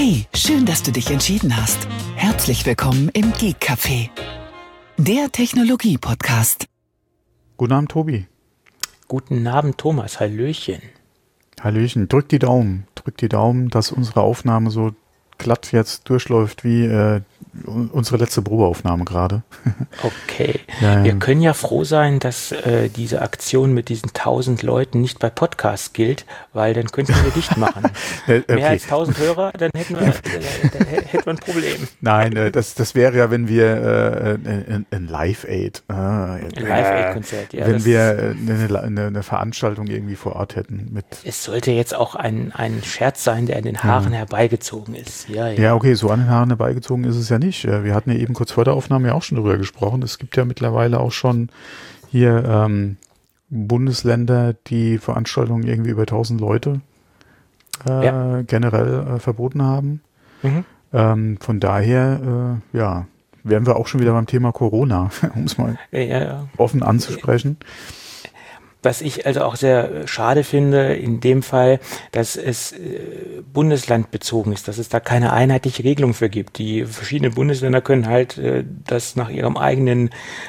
Hey, schön, dass du dich entschieden hast. Herzlich willkommen im Geek Café, der Technologie-Podcast. Guten Abend, Tobi. Guten Abend, Thomas. Hallöchen. Hallöchen. Drück die Daumen, dass unsere Aufnahme so glatt jetzt durchläuft wie unsere letzte Probeaufnahme gerade. Okay. Ja. Wir können ja froh sein, dass diese Aktion mit diesen 1000 Leuten nicht bei Podcasts gilt, weil dann könnten wir dicht machen. Okay. Mehr als 1000 Hörer, dann hätten wir ein Problem. Nein, das wäre ja, wenn wir ein Live-Aid. Ein Live-Aid-Konzert, ja. Wenn wir eine Veranstaltung irgendwie vor Ort hätten. Es sollte jetzt auch ein Scherz sein, der an den Haaren herbeigezogen ist. Ja, okay, so an den Haaren herbeigezogen ist es ja nicht. Wir hatten ja eben kurz vor der Aufnahme ja auch schon darüber gesprochen. Es gibt ja mittlerweile auch schon hier Bundesländer, die Veranstaltungen irgendwie über 1000 Leute generell verboten haben. Von daher, wären wir auch schon wieder beim Thema Corona, um es mal offen anzusprechen. Was ich also auch sehr schade finde in dem Fall, dass es bundeslandbezogen ist, dass es da keine einheitliche Regelung für gibt. Die verschiedenen Bundesländer können halt das nach ihrem eigenen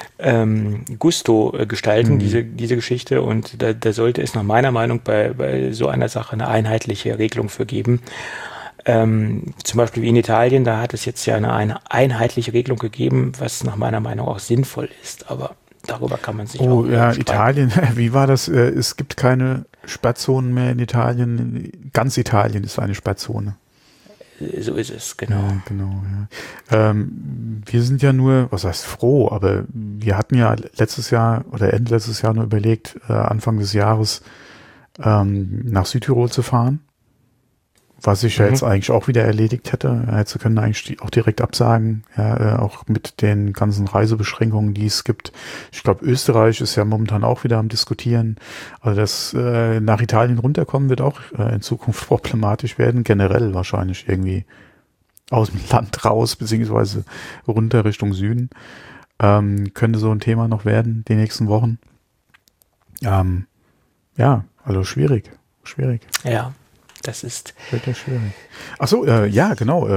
Gusto gestalten, diese Geschichte. Und da sollte es nach meiner Meinung bei so einer Sache eine einheitliche Regelung für geben. Zum Beispiel wie in Italien, da hat es jetzt ja eine einheitliche Regelung gegeben, was nach meiner Meinung auch sinnvoll ist, aber darüber kann man sich auch streiten. Italien, wie war das? Es gibt keine Sperrzonen mehr in Italien. Ganz Italien ist eine Sperrzone. So ist es, genau. Ja, genau, ja. Wir sind ja nur, was heißt froh, aber wir hatten ja letztes Jahr oder Ende letztes Jahr nur überlegt, Anfang des Jahres nach Südtirol zu fahren. Was ich ja jetzt eigentlich auch wieder erledigt hätte. Jetzt können eigentlich auch direkt absagen, auch mit den ganzen Reisebeschränkungen, die es gibt. Ich glaube, Österreich ist ja momentan auch wieder am Diskutieren. Also das nach Italien runterkommen wird auch in Zukunft problematisch werden, generell wahrscheinlich irgendwie aus dem Land raus, beziehungsweise runter Richtung Süden. Könnte so ein Thema noch werden, die nächsten Wochen. Also schwierig. Ja. Das ist wirklich schwierig. Achso, genau.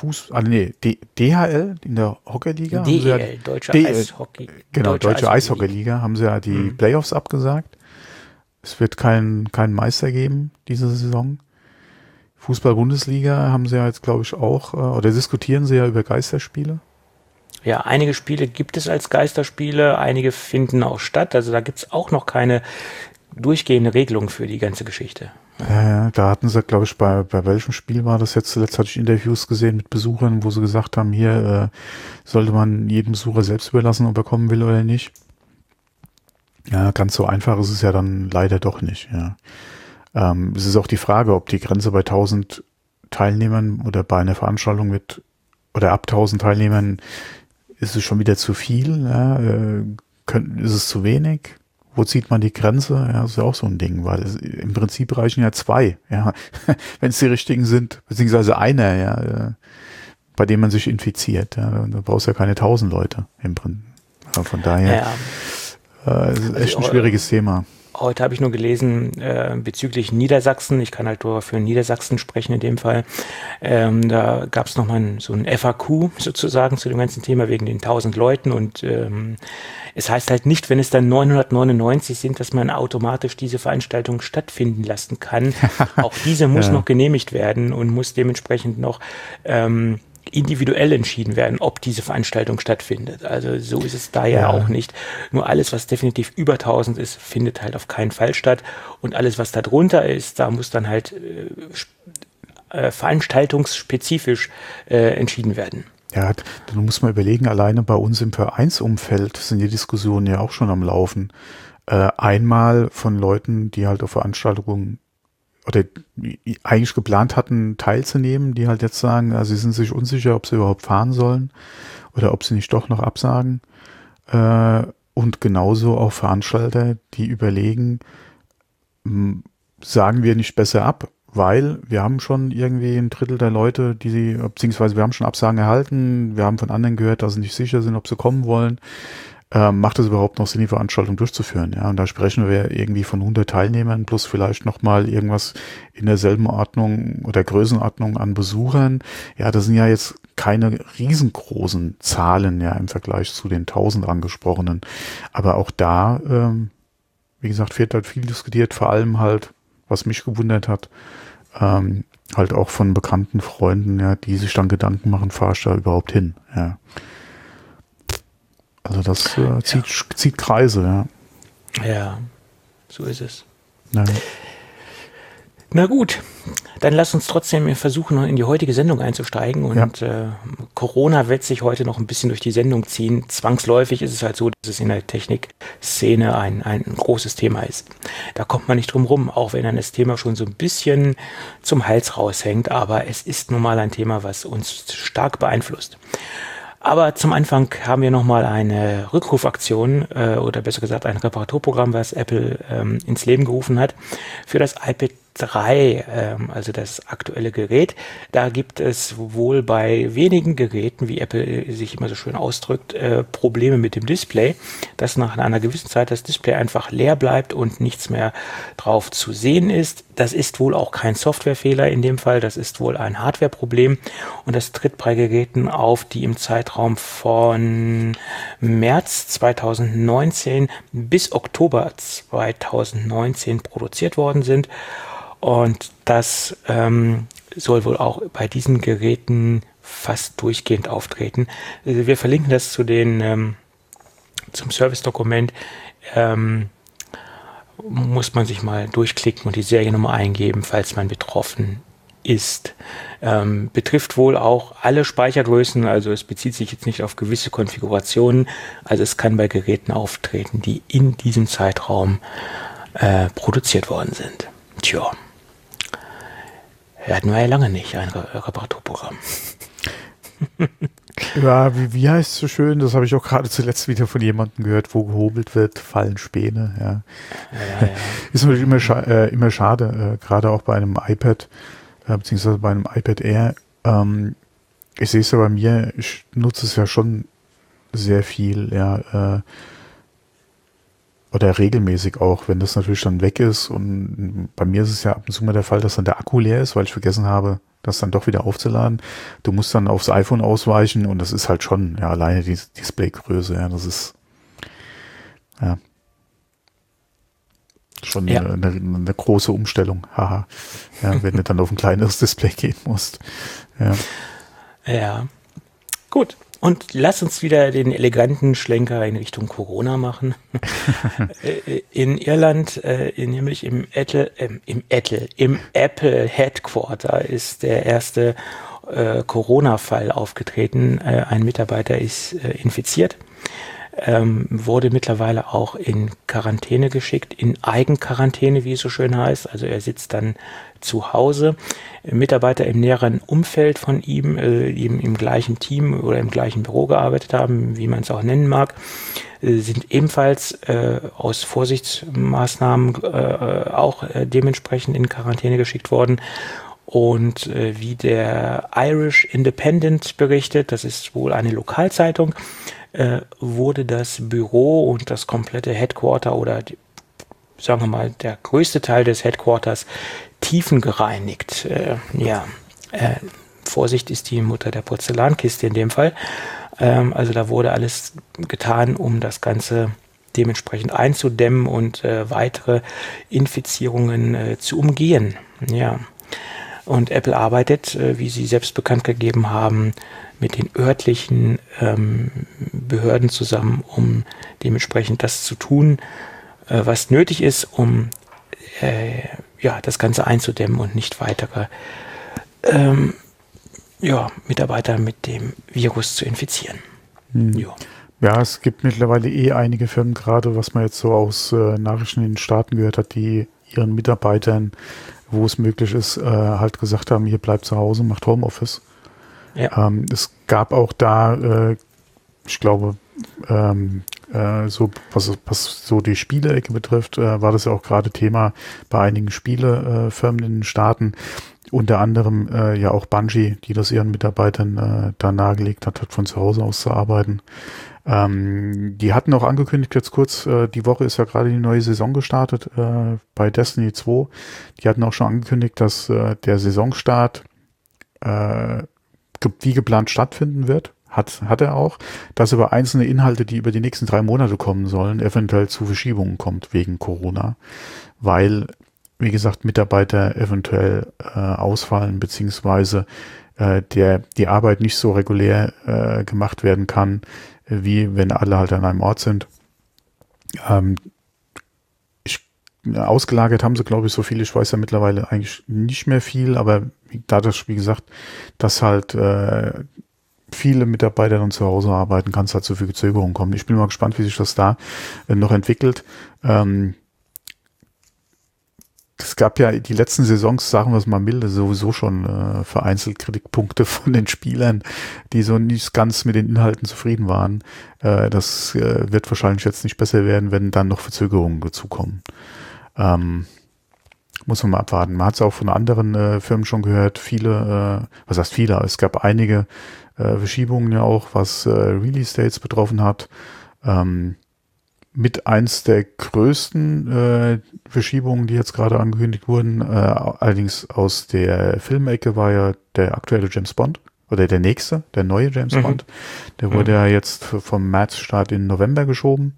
DHL in der Hockeyliga. DEL, Deutsche Eishockey. Genau, Deutsche Eishockeyliga haben sie ja die Playoffs abgesagt. Es wird keinen Meister geben diese Saison. Fußball-Bundesliga haben sie ja jetzt, glaube ich, auch, oder diskutieren sie ja über Geisterspiele. Ja, einige Spiele gibt es als Geisterspiele, einige finden auch statt. Also da gibt es auch noch keine durchgehende Regelung für die ganze Geschichte. Ja, da hatten sie, glaube ich, bei welchem Spiel war das jetzt? Zuletzt hatte ich Interviews gesehen mit Besuchern, wo sie gesagt haben, hier sollte man jedem Besucher selbst überlassen, ob er kommen will oder nicht. Ja, ganz so einfach ist es ja dann leider doch nicht. Ja. Es ist auch die Frage, ob die Grenze bei 1000 Teilnehmern oder bei einer Veranstaltung oder ab 1000 Teilnehmern ist es schon wieder zu viel. Ja, ist es zu wenig? Wo zieht man die Grenze? Ja, das ist ja auch so ein Ding, weil im Prinzip reichen ja 2, ja, wenn es die richtigen sind, beziehungsweise einer, bei dem man sich infiziert. Ja, da brauchst du ja keine 1000 Leute im Prinzip. Von daher ist echt ein schwieriges Thema. Heute habe ich nur gelesen bezüglich Niedersachsen, ich kann halt nur für Niedersachsen sprechen in dem Fall, da gab es nochmal so ein FAQ sozusagen zu dem ganzen Thema wegen den 1000 Leuten und es heißt halt nicht, wenn es dann 999 sind, dass man automatisch diese Veranstaltung stattfinden lassen kann. Auch diese muss noch genehmigt werden und muss dementsprechend noch individuell entschieden werden, ob diese Veranstaltung stattfindet. Also so ist es da ja auch nicht. Nur alles, was definitiv über 1000 ist, findet halt auf keinen Fall statt. Und alles, was da drunter ist, da muss dann halt veranstaltungsspezifisch entschieden werden. Ja, dann muss man überlegen, alleine bei uns im Vereinsumfeld sind die Diskussionen ja auch schon am Laufen. Einmal von Leuten, die halt auf Veranstaltungen oder eigentlich geplant hatten, teilzunehmen, die halt jetzt sagen, also sie sind sich unsicher, ob sie überhaupt fahren sollen oder ob sie nicht doch noch absagen. Und genauso auch Veranstalter, die überlegen, sagen wir nicht besser ab, weil wir haben schon irgendwie ein Drittel der Leute, beziehungsweise wir haben schon Absagen erhalten, wir haben von anderen gehört, dass sie nicht sicher sind, ob sie kommen wollen. macht es überhaupt noch Sinn, die Veranstaltung durchzuführen? Ja, und da sprechen wir irgendwie von 100 Teilnehmern plus vielleicht nochmal irgendwas in derselben Ordnung oder Größenordnung an Besuchern. Ja, das sind ja jetzt keine riesengroßen Zahlen, ja, im Vergleich zu den 1000 angesprochenen. Aber auch da, wie gesagt, wird halt viel diskutiert, vor allem halt, was mich gewundert hat, halt auch von bekannten Freunden, ja, die sich dann Gedanken machen, fahr ich da überhaupt hin, ja. Also das zieht Kreise, ja. Ja, so ist es. Ja. Na gut, dann lass uns trotzdem versuchen, in die heutige Sendung einzusteigen. Und Corona wird sich heute noch ein bisschen durch die Sendung ziehen. Zwangsläufig ist es halt so, dass es in der Technikszene ein großes Thema ist. Da kommt man nicht drum rum, auch wenn dann das Thema schon so ein bisschen zum Hals raushängt. Aber es ist nun mal ein Thema, was uns stark beeinflusst. Aber zum Anfang haben wir nochmal eine Rückrufaktion oder besser gesagt ein Reparaturprogramm, was Apple ins Leben gerufen hat für das iPad 3, also das aktuelle Gerät. Da gibt es wohl bei wenigen Geräten, wie Apple sich immer so schön ausdrückt, Probleme mit dem Display, dass nach einer gewissen Zeit das Display einfach leer bleibt und nichts mehr drauf zu sehen ist. Das ist wohl auch kein Softwarefehler in dem Fall, das ist wohl ein Hardwareproblem und das tritt bei Geräten auf, die im Zeitraum von März 2019 bis Oktober 2019 produziert worden sind. Und das soll wohl auch bei diesen Geräten fast durchgehend auftreten. Wir verlinken das zum Service-Dokument. Muss man sich mal durchklicken und die Seriennummer eingeben, falls man betroffen ist. Betrifft wohl auch alle Speichergrößen, also es bezieht sich jetzt nicht auf gewisse Konfigurationen. Also es kann bei Geräten auftreten, die in diesem Zeitraum produziert worden sind. Tja. Hatten wir ja lange nicht, ein Reparaturprogramm. Ja, wie heißt es so schön? Das habe ich auch gerade zuletzt wieder von jemandem gehört, wo gehobelt wird, fallen Späne. Ja. Ist natürlich immer schade, gerade auch bei einem iPad, beziehungsweise bei einem iPad Air. Ich sehe es ja bei mir, ich nutze es ja schon sehr viel, ja, oder regelmäßig auch, wenn das natürlich dann weg ist. Und bei mir ist es ja ab und zu mal der Fall, dass dann der Akku leer ist, weil ich vergessen habe, das dann doch wieder aufzuladen. Du musst dann aufs iPhone ausweichen und das ist halt schon, ja, alleine die Displaygröße, ja, das ist ja schon eine große Umstellung. Haha. Ja, wenn du dann auf ein kleineres Display gehen musst. Ja. Gut. Und lass uns wieder den eleganten Schlenker in Richtung Corona machen. In Irland, nämlich im Apple Headquarter ist der erste Corona-Fall aufgetreten. Ein Mitarbeiter ist infiziert, wurde mittlerweile auch in Quarantäne geschickt, in Eigenquarantäne, wie es so schön heißt. Also er sitzt dann zu Hause. Mitarbeiter im näheren Umfeld von ihm, im gleichen Team oder im gleichen Büro gearbeitet haben, wie man es auch nennen mag, sind ebenfalls aus Vorsichtsmaßnahmen auch dementsprechend in Quarantäne geschickt worden. Und wie der Irish Independent berichtet, das ist wohl eine Lokalzeitung, wurde das Büro und das komplette Headquarter oder sagen wir mal der größte Teil des Headquarters tiefengereinigt. Vorsicht ist die Mutter der Porzellankiste in dem Fall. Also da wurde alles getan, um das Ganze dementsprechend einzudämmen und weitere Infizierungen zu umgehen. Ja. Und Apple arbeitet, wie sie selbst bekannt gegeben haben, mit den örtlichen Behörden zusammen, um dementsprechend das zu tun, was nötig ist, um das Ganze einzudämmen und nicht weitere Mitarbeiter mit dem Virus zu infizieren. Ja, es gibt mittlerweile einige Firmen, gerade was man jetzt so aus Nachrichten in den Staaten gehört hat, die ihren Mitarbeitern, wo es möglich ist, halt gesagt haben, hier bleibt zu Hause, macht Homeoffice. Ja. Es gab auch da, ich glaube, so was so die Spielecke betrifft, war das ja auch gerade Thema bei einigen Spielefirmen in den Staaten, unter anderem ja auch Bungie, die das ihren Mitarbeitern da nahegelegt hat, von zu Hause aus zu arbeiten. Die hatten auch angekündigt, jetzt kurz, die Woche ist ja gerade die neue Saison gestartet bei Destiny 2. Die hatten auch schon angekündigt, dass der Saisonstart wie geplant stattfinden wird. Hat er auch, dass aber einzelne Inhalte, die über die nächsten 3 Monate kommen sollen, eventuell zu Verschiebungen kommt wegen Corona, weil, wie gesagt, Mitarbeiter eventuell ausfallen, beziehungsweise die Arbeit nicht so regulär gemacht werden kann, wie wenn alle halt an einem Ort sind. Ausgelagert haben sie, glaube ich, so viel. Ich weiß ja mittlerweile eigentlich nicht mehr viel, aber dadurch, wie gesagt, dass halt viele Mitarbeiter dann zu Hause arbeiten, kann es halt zu viel Verzögerung kommen. Ich bin mal gespannt, wie sich das da noch entwickelt. Es gab ja die letzten Saisons, sagen wir es mal milde, sowieso schon vereinzelt Kritikpunkte von den Spielern, die so nicht ganz mit den Inhalten zufrieden waren. Das wird wahrscheinlich jetzt nicht besser werden, wenn dann noch Verzögerungen dazukommen. Muss man mal abwarten. Man hat es auch von anderen Firmen schon gehört. Viele, was heißt viele? Es gab einige Verschiebungen ja auch, was Release-Dates betroffen hat. Mit eins der größten Verschiebungen, die jetzt gerade angekündigt wurden, allerdings aus der Filmecke, war ja der aktuelle James Bond oder der nächste, der neue James Bond. Der wurde ja jetzt vom März-Start in November geschoben.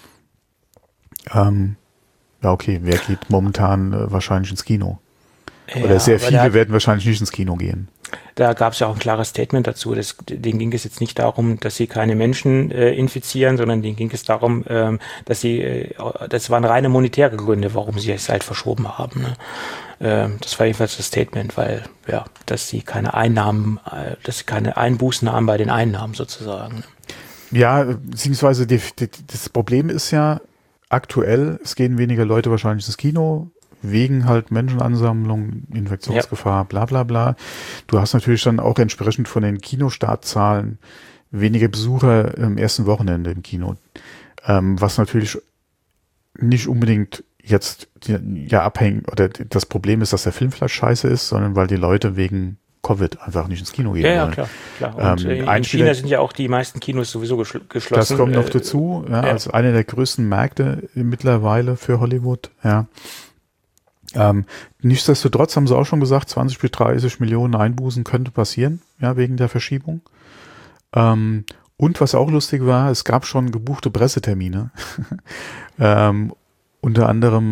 Ja, okay, wer geht momentan wahrscheinlich ins Kino? Oder Ja, sehr aber viele werden wahrscheinlich nicht ins Kino gehen. da gab es ja auch ein klares Statement dazu. Denen ging es jetzt nicht darum, dass sie keine Menschen infizieren, sondern denen ging es darum, dass das waren reine monetäre Gründe, warum sie es halt verschoben haben. Ne? Das war jedenfalls das Statement, weil, ja, dass sie keine Einbußen haben bei den Einnahmen sozusagen. Ne? Ja, beziehungsweise das Problem ist ja aktuell, es gehen weniger Leute wahrscheinlich ins Kino, wegen halt Menschenansammlung, Infektionsgefahr, bla bla bla. Du hast natürlich dann auch entsprechend von den Kinostartzahlen weniger Besucher im ersten Wochenende im Kino. Was natürlich nicht unbedingt jetzt abhängt, oder das Problem ist, dass der Film vielleicht scheiße ist, sondern weil die Leute wegen Covid einfach nicht ins Kino gehen wollen. Ja, klar. Und in China sind ja auch die meisten Kinos sowieso geschlossen. Das kommt noch dazu, als einer der größten Märkte mittlerweile für Hollywood, ja. Nichtsdestotrotz haben sie auch schon gesagt, 20 bis 30 Millionen Einbußen könnte passieren, ja, wegen der Verschiebung. Und was auch lustig war, es gab schon gebuchte Pressetermine. Unter anderem,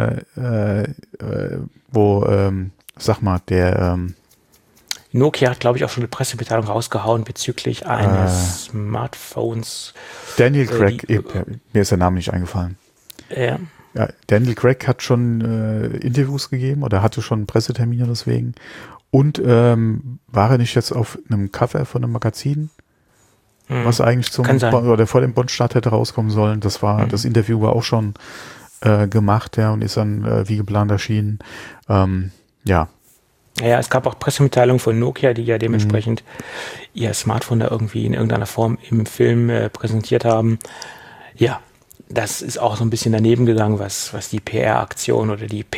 Nokia hat, glaube ich, auch schon eine Pressemitteilung rausgehauen bezüglich eines Smartphones. Daniel Craig, mir ist der Name nicht eingefallen. Ja. Ja, Daniel Craig hat schon Interviews gegeben oder hatte schon Pressetermine deswegen. Und war er nicht jetzt auf einem Cover von einem Magazin, was eigentlich oder vor dem Bond-Start hätte rauskommen sollen? Das Interview war auch schon gemacht, ja, und ist dann wie geplant erschienen. Ja, es gab auch Pressemitteilungen von Nokia, die ja dementsprechend ihr Smartphone da irgendwie in irgendeiner Form im Film präsentiert haben. Ja, das ist auch so ein bisschen daneben gegangen, was die PR-Aktion oder die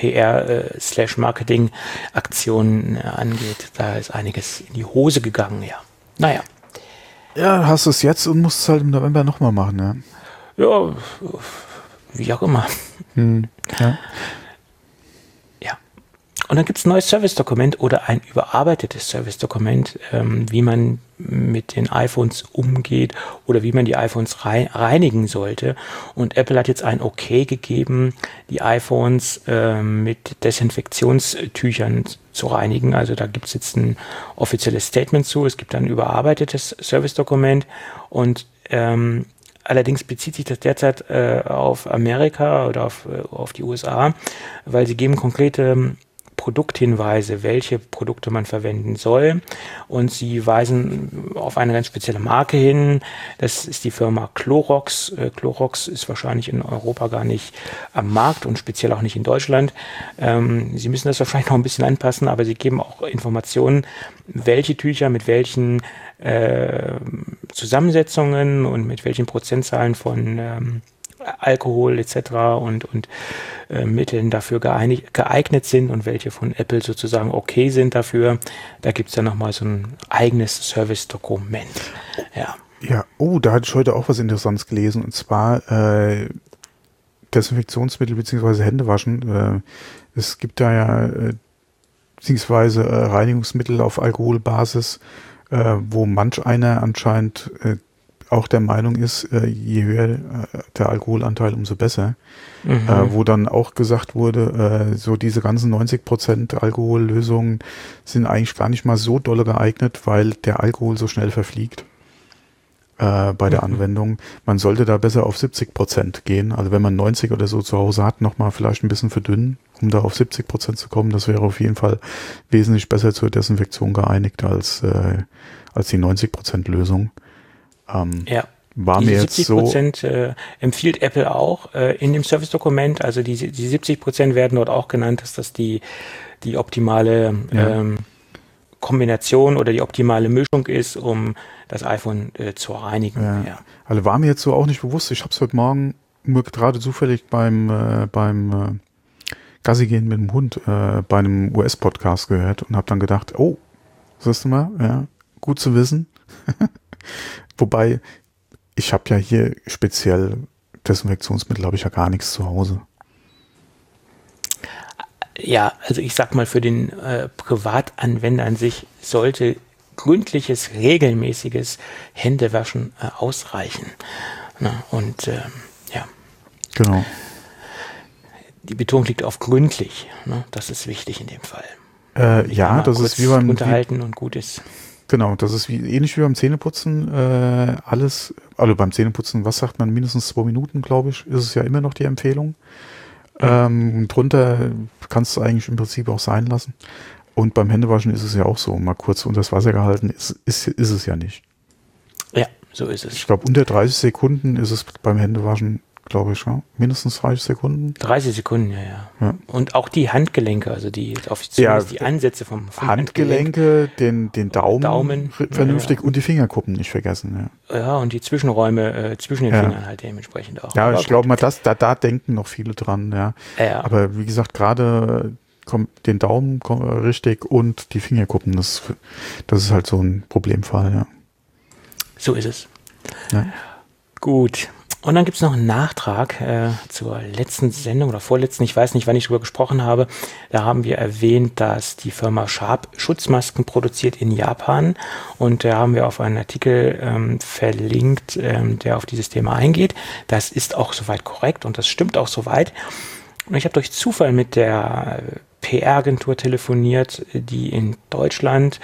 PR/Marketing-Aktion angeht. Da ist einiges in die Hose gegangen, ja. Naja. Ja, hast du es jetzt und musst es halt im November nochmal machen, ja. Ja, wie auch immer. Ja. Und dann gibt es ein neues Service-Dokument oder ein überarbeitetes Service-Dokument, wie man mit den iPhones umgeht oder wie man die iPhones reinigen sollte. Und Apple hat jetzt ein Okay gegeben, die iPhones mit Desinfektionstüchern zu reinigen. Also da gibt es jetzt ein offizielles Statement zu. Es gibt ein überarbeitetes Service-Dokument und allerdings bezieht sich das derzeit auf Amerika oder auf die USA, weil sie geben konkrete Produkthinweise, welche Produkte man verwenden soll, und sie weisen auf eine ganz spezielle Marke hin. Das ist die Firma Clorox. Clorox ist wahrscheinlich in Europa gar nicht am Markt und speziell auch nicht in Deutschland. Sie müssen das wahrscheinlich noch ein bisschen anpassen, aber sie geben auch Informationen, welche Tücher mit welchen Zusammensetzungen und mit welchen Prozentzahlen von Alkohol etc. und Mitteln dafür geeignet sind und welche von Apple sozusagen okay sind dafür. Da gibt es dann nochmal so ein eigenes Service-Dokument. Ja. Ja, da hatte ich heute auch was Interessantes gelesen, und zwar Desinfektionsmittel bzw. Händewaschen. Es gibt da ja beziehungsweise Reinigungsmittel auf Alkoholbasis, wo manch einer anscheinend auch der Meinung ist, je höher der Alkoholanteil, umso besser. Wo dann auch gesagt wurde, so diese ganzen 90% Alkohollösungen sind eigentlich gar nicht mal so dolle geeignet, weil der Alkohol so schnell verfliegt bei der Anwendung. Man sollte da besser auf 70% gehen. Also wenn man 90 oder so zu Hause hat, nochmal vielleicht ein bisschen verdünnen, um da auf 70% zu kommen. Das wäre auf jeden Fall wesentlich besser zur Desinfektion geeinigt als die 90% Lösung. Ja. War die mir jetzt 70% empfiehlt Apple auch in dem Service-Dokument. Also die 70% werden dort auch genannt, dass das die optimale Kombination oder die optimale Mischung ist, um das iPhone zu reinigen. Ja. Also war mir jetzt so auch nicht bewusst. Ich habe es heute Morgen nur gerade zufällig beim Gassi gehen mit dem Hund bei einem US-Podcast gehört und habe dann gedacht, siehst du mal, ja, gut zu wissen. Wobei, ich habe ja hier speziell Desinfektionsmittel, habe ich ja gar nichts zu Hause. Ja, also ich sag mal, für den Privatanwender an sich sollte gründliches, regelmäßiges Händewaschen ausreichen. Und Genau. Die Betonung liegt auf gründlich. Das ist wichtig in dem Fall. Das ist wie beim Unterhalten und gut ist. Genau, das ist ähnlich wie beim Zähneputzen. Also beim Zähneputzen, was sagt man, mindestens 2 Minuten, glaube ich, ist es ja immer noch die Empfehlung. Drunter kannst du eigentlich im Prinzip auch sein lassen. Und beim Händewaschen ist es ja auch so, mal kurz unter das Wasser gehalten, ist es ja nicht. Ja, so ist es. Ich glaube, unter 30 Sekunden ist es beim Händewaschen, glaube ich, ja? Mindestens 30 Sekunden. 30 Sekunden, ja. Und auch die Handgelenke, also die Ansätze vom Handgelenke, den Daumen vernünftig und die Fingerkuppen nicht vergessen. Ja, und die Zwischenräume zwischen den Fingern halt dementsprechend auch. Ja, aber ich glaube mal, da denken noch viele dran, ja. Aber wie gesagt, gerade den Daumen richtig und die Fingerkuppen, das ist halt so ein Problemfall, ja. So ist es. Ja. Gut. Und dann gibt es noch einen Nachtrag zur letzten Sendung oder vorletzten, ich weiß nicht, wann ich darüber gesprochen habe. Da haben wir erwähnt, dass die Firma Sharp Schutzmasken produziert in Japan. Und da haben wir auf einen Artikel verlinkt, der auf dieses Thema eingeht. Das ist auch soweit korrekt und das stimmt auch soweit. Und ich habe durch Zufall mit der PR-Agentur telefoniert, die in Deutschland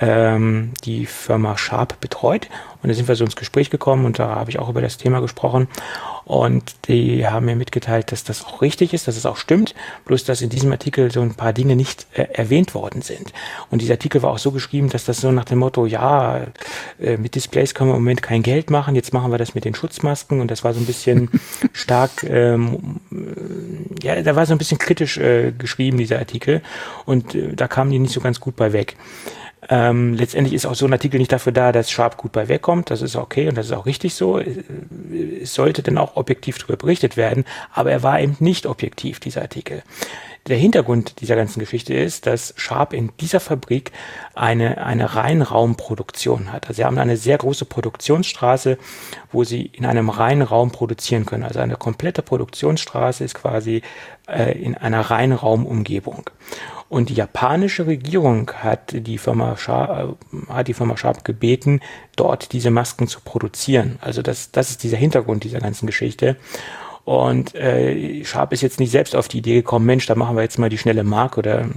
die Firma Sharp betreut. Und da sind wir so ins Gespräch gekommen und da habe ich auch über das Thema gesprochen. Und die haben mir mitgeteilt, dass das auch richtig ist, dass es auch stimmt, bloß dass in diesem Artikel so ein paar Dinge nicht erwähnt worden sind. Und dieser Artikel war auch so geschrieben, dass das so nach dem Motto, mit Displays können wir im Moment kein Geld machen, jetzt machen wir das mit den Schutzmasken. Und das war so ein bisschen stark, da war so ein bisschen kritisch geschrieben, dieser Artikel. Und da kamen die nicht so ganz gut bei weg. Letztendlich ist auch so ein Artikel nicht dafür da, dass Sharp gut bei wegkommt. Das ist okay und das ist auch richtig so. Es sollte dann auch objektiv darüber berichtet werden, aber er war eben nicht objektiv, dieser Artikel. Der Hintergrund dieser ganzen Geschichte ist, dass Sharp in dieser Fabrik eine Reinraumproduktion hat. Also sie haben eine sehr große Produktionsstraße, wo sie in einem Reinraum produzieren können. Also eine komplette Produktionsstraße ist quasi in einer Reinraumumgebung. Und die japanische Regierung hat die Firma Sharp gebeten, dort diese Masken zu produzieren. Also das ist dieser Hintergrund dieser ganzen Geschichte. Und Sharp ist jetzt nicht selbst auf die Idee gekommen, Mensch, da machen wir jetzt mal die schnelle Mark oder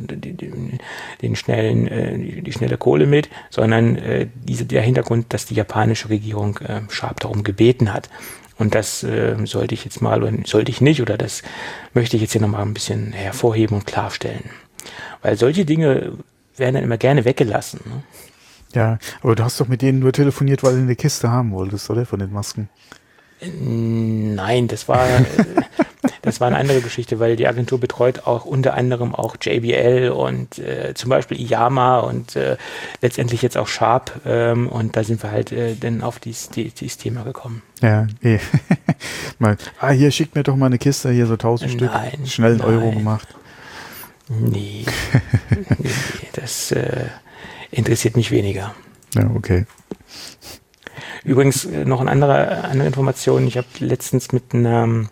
die schnelle Kohle mit, sondern der Hintergrund, dass die japanische Regierung Sharp darum gebeten hat. Und das sollte ich jetzt mal, oder sollte ich nicht, oder das möchte ich jetzt hier nochmal ein bisschen hervorheben und klarstellen. Weil solche Dinge werden dann immer gerne weggelassen. Ne? Ja, aber du hast doch mit denen nur telefoniert, weil du eine Kiste haben wolltest, oder? Von den Masken. Nein, das war eine andere Geschichte, weil die Agentur betreut auch unter anderem auch JBL und zum Beispiel Iyama und letztendlich jetzt auch Sharp und da sind wir halt dann auf dieses Thema gekommen. Ja, hier schickt mir doch mal eine Kiste, hier so 1000 Stück, schnell einen Euro gemacht. Nee, das interessiert mich weniger. Ja, okay. Übrigens noch eine andere Information. Ich habe letztens mit einem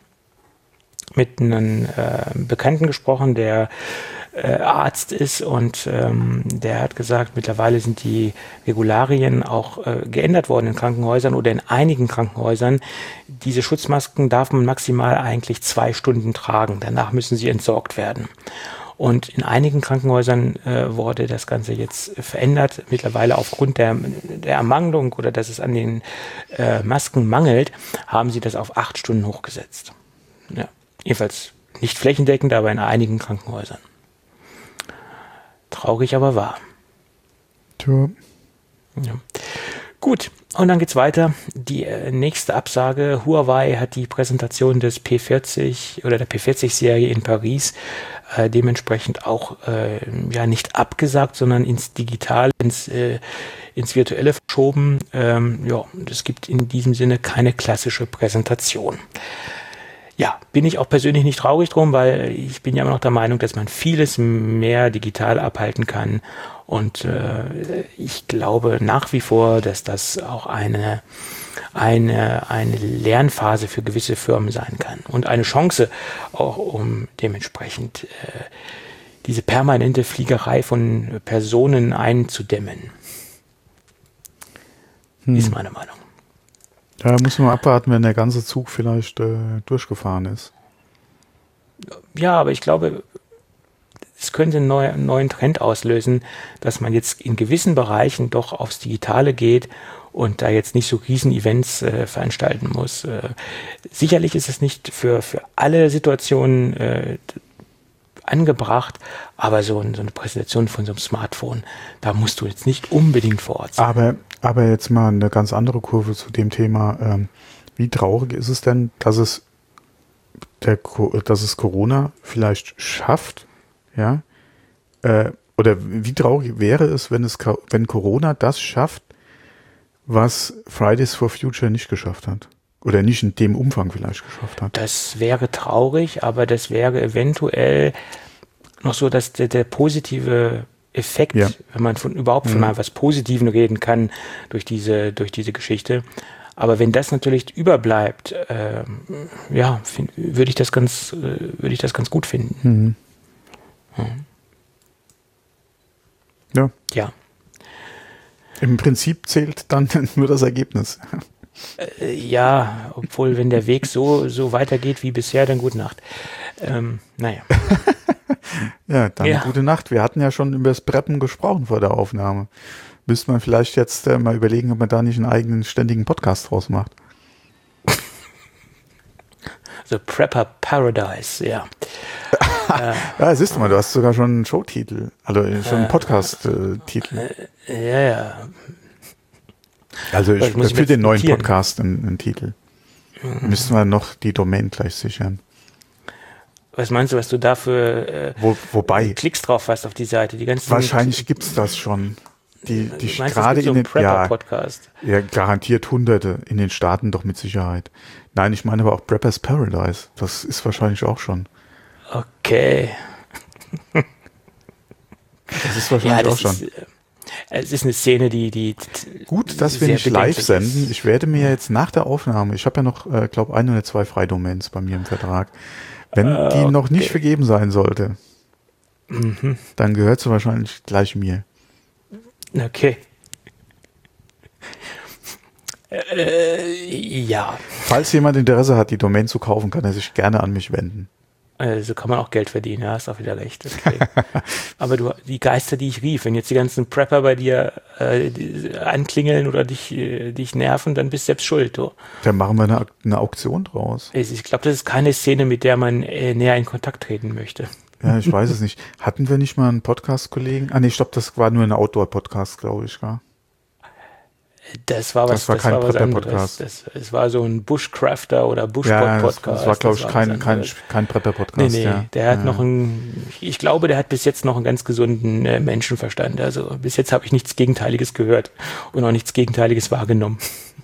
Bekannten gesprochen, der Arzt ist, und der hat gesagt, mittlerweile sind die Regularien auch geändert worden in Krankenhäusern oder in einigen Krankenhäusern. Diese Schutzmasken darf man maximal eigentlich 2 Stunden tragen. Danach müssen sie entsorgt werden. Und in einigen Krankenhäusern wurde das Ganze jetzt verändert. Mittlerweile aufgrund der Ermangelung oder dass es an den Masken mangelt, haben sie das auf 8 Stunden hochgesetzt. Ja, jedenfalls nicht flächendeckend, aber in einigen Krankenhäusern. Traurig, aber wahr. Tja. Ja. Gut, und dann geht's weiter. Die nächste Absage. Huawei hat die Präsentation des P40 oder der P40-Serie in Paris dementsprechend auch nicht abgesagt, sondern ins Digitale, ins Virtuelle verschoben. Es gibt in diesem Sinne keine klassische Präsentation. Ja, bin ich auch persönlich nicht traurig drum, weil ich bin ja immer noch der Meinung, dass man vieles mehr digital abhalten kann. Und ich glaube nach wie vor, dass das auch eine Lernphase für gewisse Firmen sein kann. Und eine Chance auch, um dementsprechend diese permanente Fliegerei von Personen einzudämmen. Ist meine Meinung. Da muss man abwarten, wenn der ganze Zug vielleicht durchgefahren ist. Ja, aber ich glaube, es könnte einen neuen Trend auslösen, dass man jetzt in gewissen Bereichen doch aufs Digitale geht und da jetzt nicht so riesen Events veranstalten muss. Sicherlich ist es nicht für alle Situationen angebracht, aber so eine Präsentation von so einem Smartphone, da musst du jetzt nicht unbedingt vor Ort sein. Aber jetzt mal eine ganz andere Kurve zu dem Thema. Wie traurig ist es denn, dass es Corona vielleicht schafft, ja? Oder wie traurig wäre es, wenn Corona das schafft, was Fridays for Future nicht geschafft hat? Oder nicht in dem Umfang vielleicht geschafft hat? Das wäre traurig, aber das wäre eventuell noch so, dass der positive Effekt, wenn man von etwas Positiven reden kann durch diese Geschichte. Aber wenn das natürlich überbleibt, würde ich das ganz gut finden. Ja. Im Prinzip zählt dann nur das Ergebnis. Ja, obwohl, wenn der Weg so weitergeht wie bisher, dann gute Nacht. Naja. Ja, dann gute Nacht. Wir hatten ja schon über das Preppen gesprochen vor der Aufnahme. Müsste man vielleicht jetzt mal überlegen, ob man da nicht einen eigenen ständigen Podcast draus macht. The Prepper Paradise, ja. Ja, siehst du mal, du hast sogar schon einen Showtitel, also schon einen Podcast-Titel. Ja. Also für den neuen Podcast einen Titel. Müssten wir noch die Domain gleich sichern. Was meinst du, was du da für wobei Klicks drauf hast auf die Seite? Die ganzen wahrscheinlich gibt's das schon. Die meinst, gerade in den Prepper-Podcast? Ja, garantiert Hunderte in den Staaten doch mit Sicherheit. Nein, ich meine aber auch Preppers Paradise. Das ist wahrscheinlich auch schon. Okay. Das ist wahrscheinlich auch schon. Es ist eine Szene, die gut, dass wir nicht live senden. Ich werde mir jetzt nach der Aufnahme, ich habe ja noch, glaube 1 oder 2 Freidomains bei mir im Vertrag. Wenn die noch nicht vergeben sein sollte, dann gehört sie wahrscheinlich gleich mir. Okay. Ja. Falls jemand Interesse hat, die Domain zu kaufen, kann er sich gerne an mich wenden. Also kann man auch Geld verdienen, ja, hast auch wieder recht. Okay. Aber die Geister, die ich rief, wenn jetzt die ganzen Prepper bei dir anklingeln oder dich nerven, dann bist du selbst schuld. Du. Dann machen wir eine Auktion draus. Ich glaube, das ist keine Szene, mit der man näher in Kontakt treten möchte. Ja, ich weiß es nicht. Hatten wir nicht mal einen Podcast-Kollegen? Nee, ich glaube, das war nur ein Outdoor-Podcast, glaube ich, war. Das war was anderes. Es war so ein Bushcrafter oder Bushpod-Podcast. Das war, glaube ich, kein Prepper-Podcast. Nee, der hat noch ich glaube, der hat bis jetzt noch einen ganz gesunden Menschenverstand. Also bis jetzt habe ich nichts Gegenteiliges gehört und auch nichts Gegenteiliges wahrgenommen.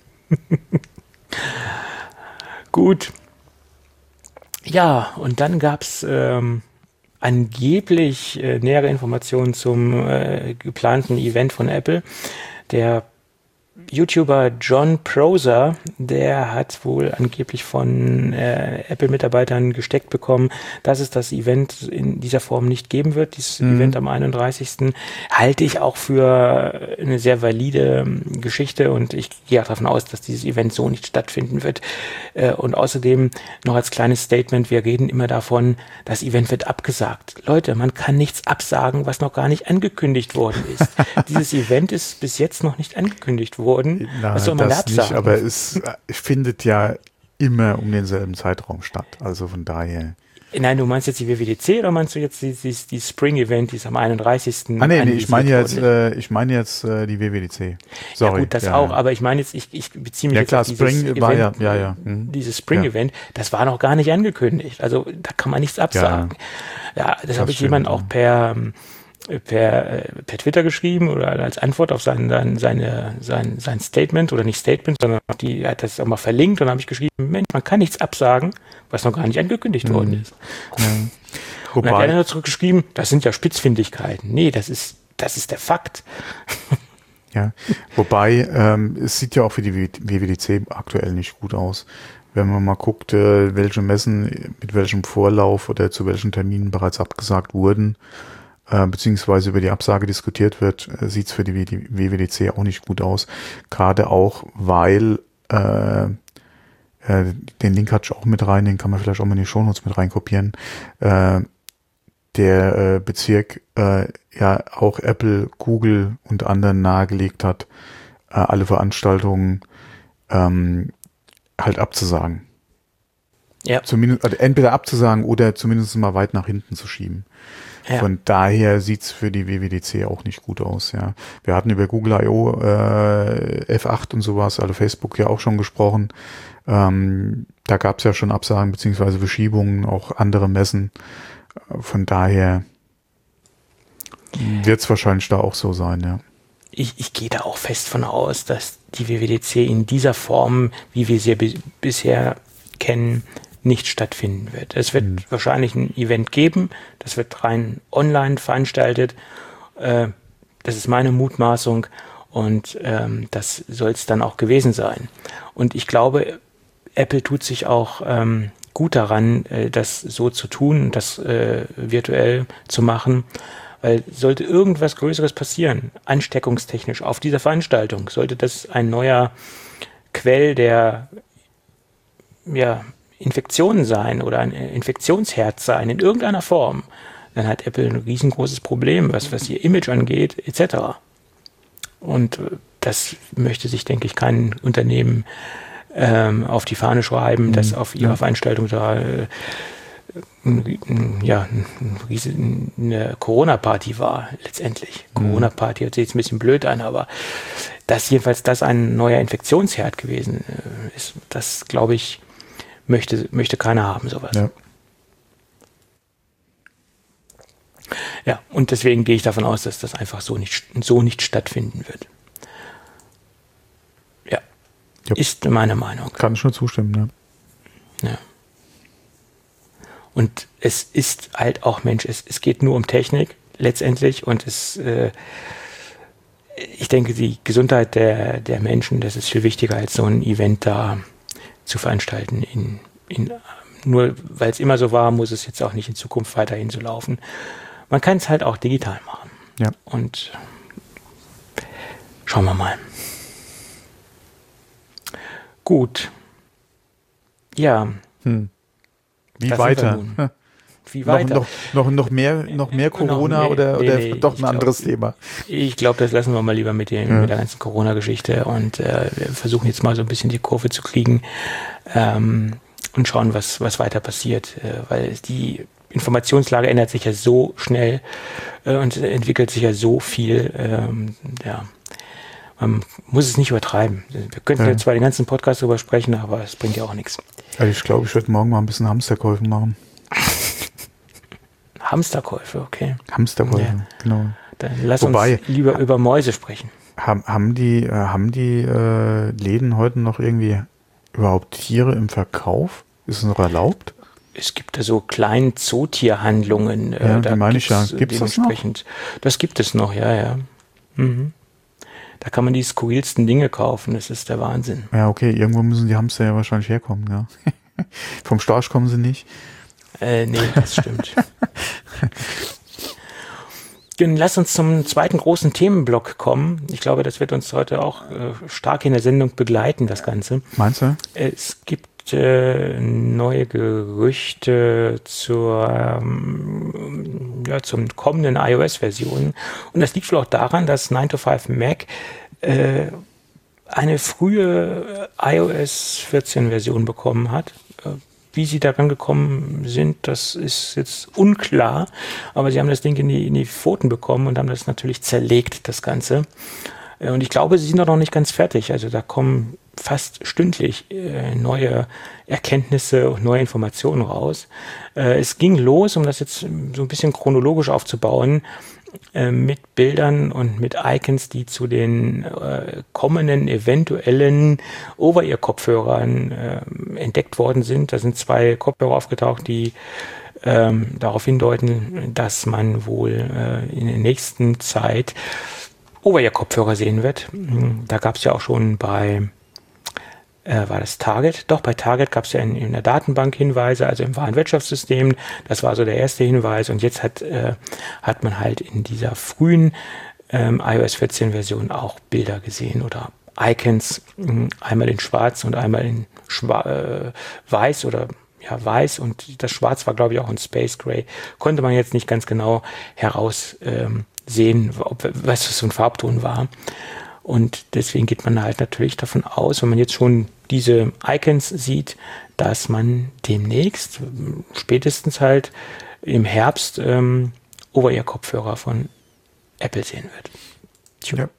Gut. Ja, und dann gab es angeblich nähere Informationen zum geplanten Event von Apple. Der YouTuber John Prosser, der hat wohl angeblich von Apple-Mitarbeitern gesteckt bekommen, dass es das Event in dieser Form nicht geben wird. Dieses Event am 31. halte ich auch für eine sehr valide Geschichte und ich gehe auch davon aus, dass dieses Event so nicht stattfinden wird. Und außerdem noch als kleines Statement, wir reden immer davon, das Event wird abgesagt. Leute, man kann nichts absagen, was noch gar nicht angekündigt worden ist. Dieses Event ist bis jetzt noch nicht angekündigt worden. Was soll man da absagen? Nicht, aber es findet ja immer um denselben Zeitraum statt. Also von daher. Nein, du meinst jetzt die WWDC oder meinst du jetzt die Spring-Event, die ist am 31. Nee, ich meine jetzt die WWDC. Sorry. Ja gut, das auch, aber ich meine jetzt, ich beziehe mich ja, jetzt klar, auf dieses Spring Event, war ja. Dieses Spring-Event, das war noch gar nicht angekündigt. Also da kann man nichts absagen. Ja, das habe ich jemand auch per Twitter geschrieben oder als Antwort auf sein Statement oder nicht Statement, sondern er hat das auch mal verlinkt und dann habe ich geschrieben, Mensch, man kann nichts absagen, was noch gar nicht angekündigt worden ist. Ja. Und dann hat er zurückgeschrieben, das sind ja Spitzfindigkeiten. Nee, das ist der Fakt. Ja, wobei es sieht ja auch für die WWDC aktuell nicht gut aus. Wenn man mal guckt, welche Messen mit welchem Vorlauf oder zu welchen Terminen bereits abgesagt wurden, beziehungsweise über die Absage diskutiert wird, sieht es für die WWDC auch nicht gut aus. Gerade auch, weil den Link hatte ich auch mit rein, den kann man vielleicht auch mal in die Shownotes mit reinkopieren. Der Bezirk ja auch Apple, Google und anderen nahegelegt hat, alle Veranstaltungen halt abzusagen. Ja. Zumindest, also entweder abzusagen oder zumindest mal weit nach hinten zu schieben. Ja. Von daher sieht's für die WWDC auch nicht gut aus, ja. Wir hatten über Google I.O., F8 und sowas, also Facebook ja auch schon gesprochen. Da gab's ja schon Absagen beziehungsweise Verschiebungen, auch andere Messen. Von daher wird's wahrscheinlich da auch so sein, ja. Ich gehe da auch fest von aus, dass die WWDC in dieser Form, wie wir sie bisher kennen, nicht stattfinden wird. Es wird wahrscheinlich ein Event geben, das wird rein online veranstaltet. Das ist meine Mutmaßung und das soll es dann auch gewesen sein. Und ich glaube, Apple tut sich auch gut daran, das so zu tun, das virtuell zu machen, weil sollte irgendwas Größeres passieren, ansteckungstechnisch auf dieser Veranstaltung, sollte das ein neuer Quell der Infektionen sein oder ein Infektionsherd sein in irgendeiner Form, dann hat Apple ein riesengroßes Problem, was ihr Image angeht, etc. Und das möchte sich, denke ich, kein Unternehmen auf die Fahne schreiben, dass auf ihrer Veranstaltung da eine Corona-Party war, letztendlich. Corona-Party hört sich jetzt ein bisschen blöd an, aber dass jedenfalls das ein neuer Infektionsherd gewesen ist, das, glaube ich, möchte keiner haben, sowas. Ja, und deswegen gehe ich davon aus, dass das einfach so nicht stattfinden wird. Ja, ist meine Meinung. Kann ich nur zustimmen, ja. Und es ist halt auch, Mensch, es geht nur um Technik letztendlich und ich denke, die Gesundheit der Menschen, das ist viel wichtiger als so ein Event da zu veranstalten. Nur weil es immer so war, muss es jetzt auch nicht in Zukunft weiterhin so laufen. Man kann es halt auch digital machen. Ja. Und schauen wir mal. Gut. Ja. Wie weiter? Wie weiter? Noch mehr Corona oder doch ein anderes Thema? Ich glaube, das lassen wir mal lieber mit der ganzen Corona-Geschichte und wir versuchen jetzt mal so ein bisschen die Kurve zu kriegen und schauen, was weiter passiert, weil die Informationslage ändert sich ja so schnell und entwickelt sich ja so viel, man muss es nicht übertreiben. Wir könnten jetzt zwar den ganzen Podcast darüber sprechen, aber es bringt ja auch nichts. Also ich glaube, ich werde morgen mal ein bisschen Hamsterkäufe machen. Hamsterkäufe, okay. Hamsterkäufe, genau. Dann lass uns lieber über Mäuse sprechen. Haben die Läden heute noch irgendwie überhaupt Tiere im Verkauf? Ist es noch erlaubt? Es gibt da so kleine Zootierhandlungen. Ja, da meine ich ja. Gibt es das noch? Das gibt es noch, ja. Mhm. da kann man die skurrilsten Dinge kaufen. Das ist der Wahnsinn. Ja, okay, irgendwo müssen die Hamster ja wahrscheinlich herkommen, ja. Vom Storch kommen sie nicht. Nee, das stimmt. Dann lass uns zum zweiten großen Themenblock kommen. Ich glaube, das wird uns heute auch stark in der Sendung begleiten, das Ganze. Meinst du? Es gibt neue Gerüchte zum kommenden iOS-Version. Und das liegt vielleicht auch daran, dass 9to5Mac eine frühe iOS 14-Version bekommen hat. Wie sie daran gekommen sind, das ist jetzt unklar. Aber sie haben das Ding in die Pfoten bekommen und haben das natürlich zerlegt, das Ganze. Und ich glaube, sie sind noch nicht ganz fertig. Also da kommen fast stündlich neue Erkenntnisse und neue Informationen raus. Es ging los, um das jetzt so ein bisschen chronologisch aufzubauen, mit Bildern und mit Icons, die zu den kommenden eventuellen Over-Ear-Kopfhörern entdeckt worden sind. Da sind 2 Kopfhörer aufgetaucht, die darauf hindeuten, dass man wohl in der nächsten Zeit Over-Ear-Kopfhörer sehen wird. Da gab es ja auch schon bei war das Target? Doch, bei Target gab es ja in der Datenbank Hinweise, also im Warenwirtschaftssystem. Das war so der erste Hinweis. Und jetzt hat man halt in dieser frühen iOS 14 Version auch Bilder gesehen oder Icons, einmal in schwarz und einmal in weiß oder ja, weiß. Und das Schwarz war, glaube ich, auch in Space Gray. Konnte man jetzt nicht ganz genau heraussehen, was das für ein Farbton war. Und deswegen geht man halt natürlich davon aus, wenn man jetzt schon diese Icons sieht, dass man demnächst, spätestens halt im Herbst, Over-Ear-Kopfhörer von Apple sehen wird.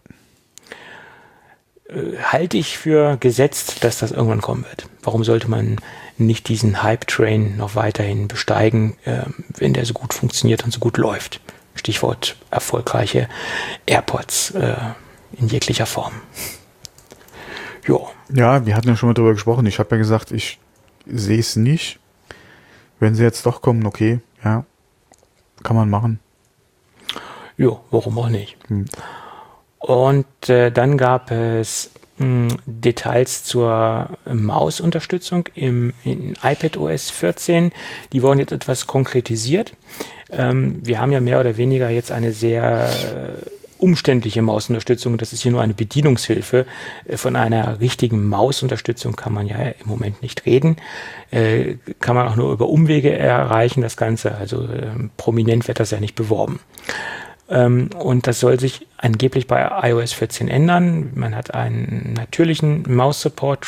Ja. Halte ich für gesetzt, dass das irgendwann kommen wird. Warum sollte man nicht diesen Hype-Train noch weiterhin besteigen, wenn der so gut funktioniert und so gut läuft? Stichwort erfolgreiche AirPods in jeglicher Form. Jo. Ja, wir hatten ja schon mal drüber gesprochen. Ich habe ja gesagt, ich sehe es nicht. Wenn sie jetzt doch kommen, okay, ja, kann man machen. Jo, warum auch nicht. Und dann gab es Details zur Mausunterstützung in iPadOS 14. Die wurden jetzt etwas konkretisiert. Wir haben ja mehr oder weniger jetzt eine sehr umständliche Mausunterstützung. Das ist hier nur eine Bedienungshilfe. Von einer richtigen Mausunterstützung kann man ja im Moment nicht reden. Kann man auch nur über Umwege erreichen, das Ganze. Also prominent wird das ja nicht beworben. Und das soll sich angeblich bei iOS 14 ändern. Man hat einen natürlichen Maus-Support,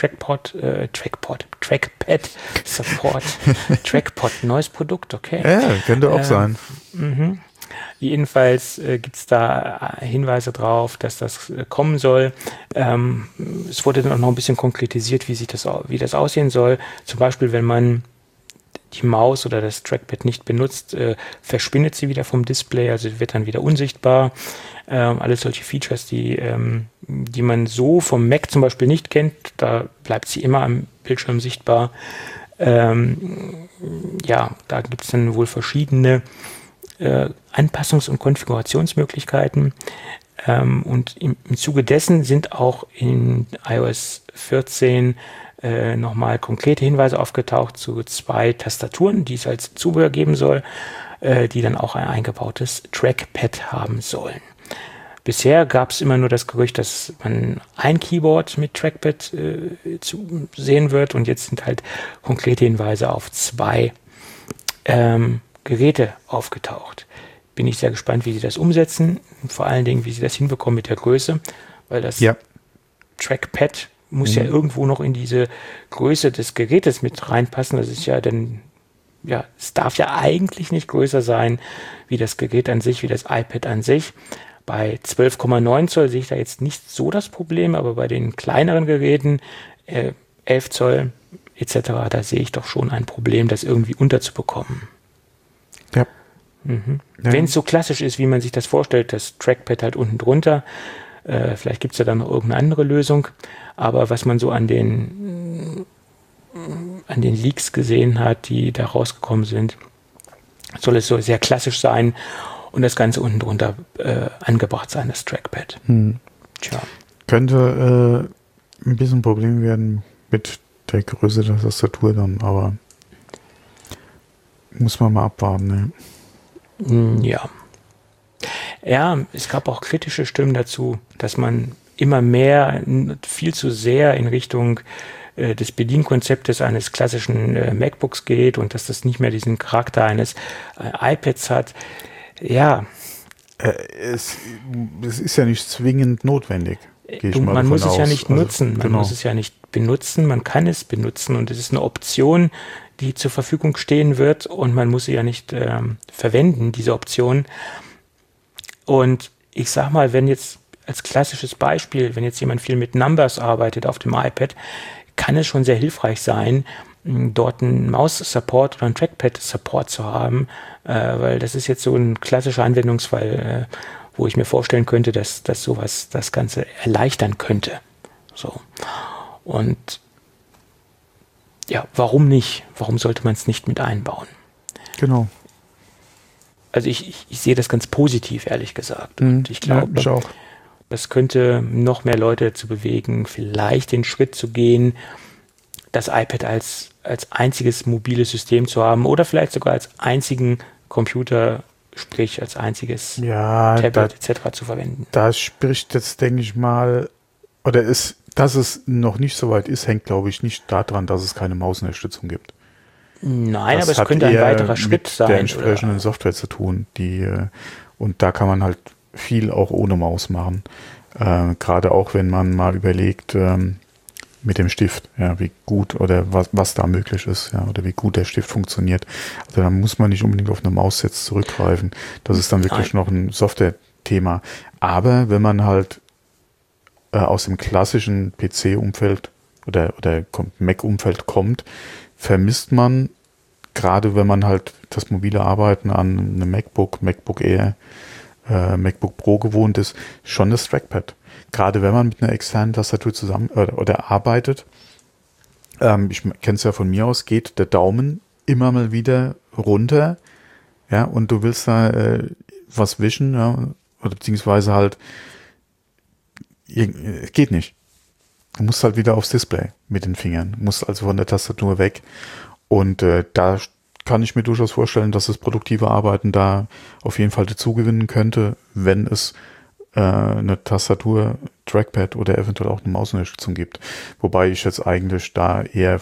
Trackpad-Support, Trackpad, neues Produkt, okay. Ja, könnte auch sein. Jedenfalls gibt es da Hinweise drauf, dass das kommen soll. Es wurde dann auch noch ein bisschen konkretisiert, wie das aussehen soll. Zum Beispiel, wenn man die Maus oder das Trackpad nicht benutzt, verschwindet sie wieder vom Display, also wird dann wieder unsichtbar. Alles solche Features, die man so vom Mac zum Beispiel nicht kennt, da bleibt sie immer am Bildschirm sichtbar. Ja, da gibt es dann wohl verschiedene Anpassungs- und Konfigurationsmöglichkeiten. Und im Zuge dessen sind auch in iOS 14 nochmal konkrete Hinweise aufgetaucht zu 2 Tastaturen, die es als Zubehör geben soll, die dann auch ein eingebautes Trackpad haben sollen. Bisher gab es immer nur das Gerücht, dass man ein Keyboard mit Trackpad sehen wird, und jetzt sind halt konkrete Hinweise auf 2 Geräte aufgetaucht. Bin ich sehr gespannt, wie sie das umsetzen, und vor allen Dingen, wie sie das hinbekommen mit der Größe, weil das Trackpad muss ja irgendwo noch in diese Größe des Gerätes mit reinpassen. Das ist ja dann, ja, es darf ja eigentlich nicht größer sein wie das Gerät an sich, wie das iPad an sich. Bei 12,9 Zoll sehe ich da jetzt nicht so das Problem, aber bei den kleineren Geräten, 11 Zoll etc., da sehe ich doch schon ein Problem, das irgendwie unterzubekommen. Ja. Ja. Wenn es so klassisch ist, wie man sich das vorstellt, das Trackpad halt unten drunter, vielleicht gibt es ja dann noch irgendeine andere Lösung, aber was man so an den Leaks gesehen hat, die da rausgekommen sind, soll es so sehr klassisch sein und das Ganze unten drunter angebracht sein, das Trackpad. Tja. könnte ein bisschen ein Problem werden mit der Größe der Tastatur dann, aber muss man mal abwarten. Ne? Ja. Ja, es gab auch kritische Stimmen dazu, dass man immer mehr, viel zu sehr in Richtung des Bedienkonzeptes eines klassischen MacBooks geht und dass das nicht mehr diesen Charakter eines iPads hat. Ja. Es ist ja nicht zwingend notwendig. Man muss es ja nicht nutzen, man muss es ja nicht benutzen, man kann es benutzen und es ist eine Option, die zur Verfügung stehen wird und man muss sie ja nicht verwenden, diese Option. Und ich sag mal, wenn jetzt als klassisches Beispiel, wenn jetzt jemand viel mit Numbers arbeitet auf dem iPad, kann es schon sehr hilfreich sein, dort einen Maus-Support oder einen Trackpad-Support zu haben, weil das ist jetzt so ein klassischer Anwendungsfall, wo ich mir vorstellen könnte, dass sowas das Ganze erleichtern könnte. So. Und ja, warum nicht? Warum sollte man es nicht mit einbauen? Genau. Also ich sehe das ganz positiv, ehrlich gesagt. Und ich glaube, ich auch. Das könnte noch mehr Leute dazu bewegen, vielleicht den Schritt zu gehen, das iPad als einziges mobiles System zu haben oder vielleicht sogar als einzigen Computer, sprich als einziges Tablet etc. zu verwenden. Da spricht jetzt, denke ich mal, dass es noch nicht so weit ist, hängt, glaube ich, nicht daran, dass es keine Mausunterstützung gibt. Nein, aber es könnte ein weiterer Schritt sein. Mit der entsprechenden Software zu tun, und da kann man halt viel auch ohne Maus machen. Gerade auch, wenn man mal überlegt, mit dem Stift, ja, wie gut oder was da möglich ist, ja, oder wie gut der Stift funktioniert. Also da muss man nicht unbedingt auf eine Maus jetzt zurückgreifen. Das ist dann wirklich noch ein Software-Thema. Aber wenn man halt aus dem klassischen PC-Umfeld oder Mac-Umfeld kommt, vermisst man, gerade wenn man halt das mobile Arbeiten an einem MacBook Air, MacBook Pro gewohnt ist, schon das Trackpad. Gerade wenn man mit einer externen Tastatur zusammen oder arbeitet, ich kenne es ja von mir aus, geht der Daumen immer mal wieder runter, ja, und du willst da was wischen, ja, oder beziehungsweise halt, geht nicht. Du musst halt wieder aufs Display mit den Fingern, musst also von der Tastatur weg. Und da kann ich mir durchaus vorstellen, dass das produktive Arbeiten da auf jeden Fall dazugewinnen könnte, wenn es eine Tastatur, Trackpad oder eventuell auch eine Mausunterstützung gibt. Wobei ich jetzt eigentlich da eher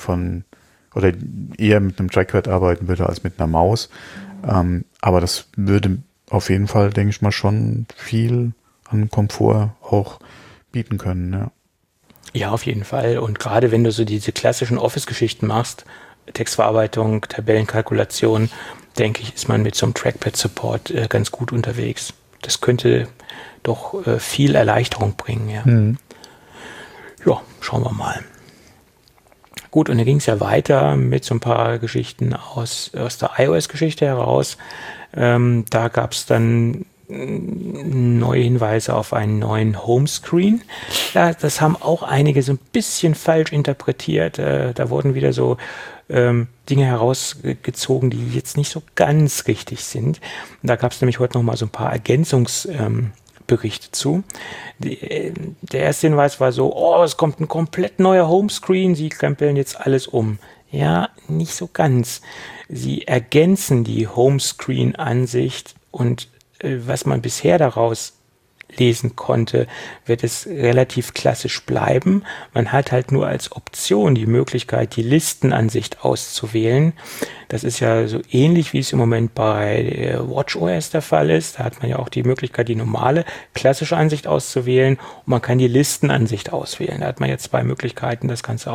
mit einem Trackpad arbeiten würde als mit einer Maus. Aber das würde auf jeden Fall, denke ich mal, schon viel an Komfort auch bieten können. Ja. Ja, auf jeden Fall. Und gerade wenn du so diese klassischen Office-Geschichten machst, Textverarbeitung, Tabellenkalkulation, denke ich, ist man mit so einem Trackpad-Support ganz gut unterwegs. Das könnte doch viel Erleichterung bringen. Ja, ja, schauen wir mal. Gut, und dann ging es ja weiter mit so ein paar Geschichten aus der iOS-Geschichte heraus. Da gab es dann neue Hinweise auf einen neuen Homescreen. Ja, das haben auch einige so ein bisschen falsch interpretiert. Da wurden wieder so Dinge herausgezogen, die jetzt nicht so ganz richtig sind. Und da gab es nämlich heute noch mal so ein paar Ergänzungsberichte zu. Der erste Hinweis war so, es kommt ein komplett neuer Homescreen, sie krempeln jetzt alles um. Ja, nicht so ganz. Sie ergänzen die Homescreen-Ansicht und was man bisher daraus lesen konnte, wird es relativ klassisch bleiben. Man hat halt nur als Option die Möglichkeit, die Listenansicht auszuwählen. Das ist ja so ähnlich, wie es im Moment bei WatchOS der Fall ist. Da hat man ja auch die Möglichkeit, die normale klassische Ansicht auszuwählen und man kann die Listenansicht auswählen. Da hat man jetzt zwei Möglichkeiten, das Ganze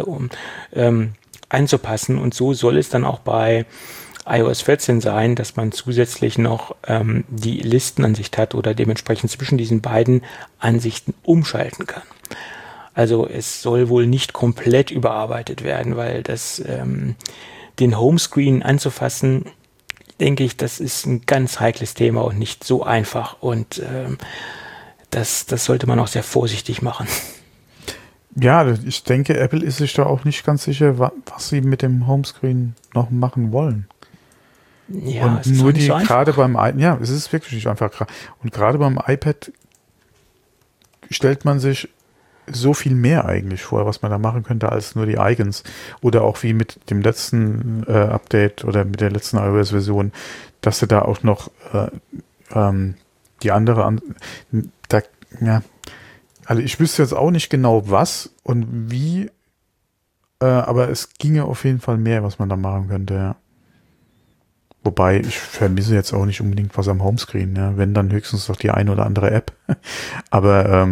anzupassen, und so soll es dann auch bei iOS 14 sein, dass man zusätzlich noch die Listenansicht hat oder dementsprechend zwischen diesen beiden Ansichten umschalten kann. Also es soll wohl nicht komplett überarbeitet werden, weil den Homescreen anzufassen, denke ich, das ist ein ganz heikles Thema und nicht so einfach, und das sollte man auch sehr vorsichtig machen. Ja, ich denke, Apple ist sich da auch nicht ganz sicher, was sie mit dem Homescreen noch machen wollen. Ja, und es ist nur nicht so gerade es ist wirklich nicht einfach. Und gerade beim iPad stellt man sich so viel mehr eigentlich vor, was man da machen könnte, als nur die Icons. Oder auch wie mit dem letzten Update oder mit der letzten iOS-Version, dass du da auch noch die andere also ich wüsste jetzt auch nicht genau was und wie, aber es ginge auf jeden Fall mehr, was man da machen könnte, ja. Wobei, ich vermisse jetzt auch nicht unbedingt was am Homescreen, ja. Wenn, dann höchstens noch die eine oder andere App. Aber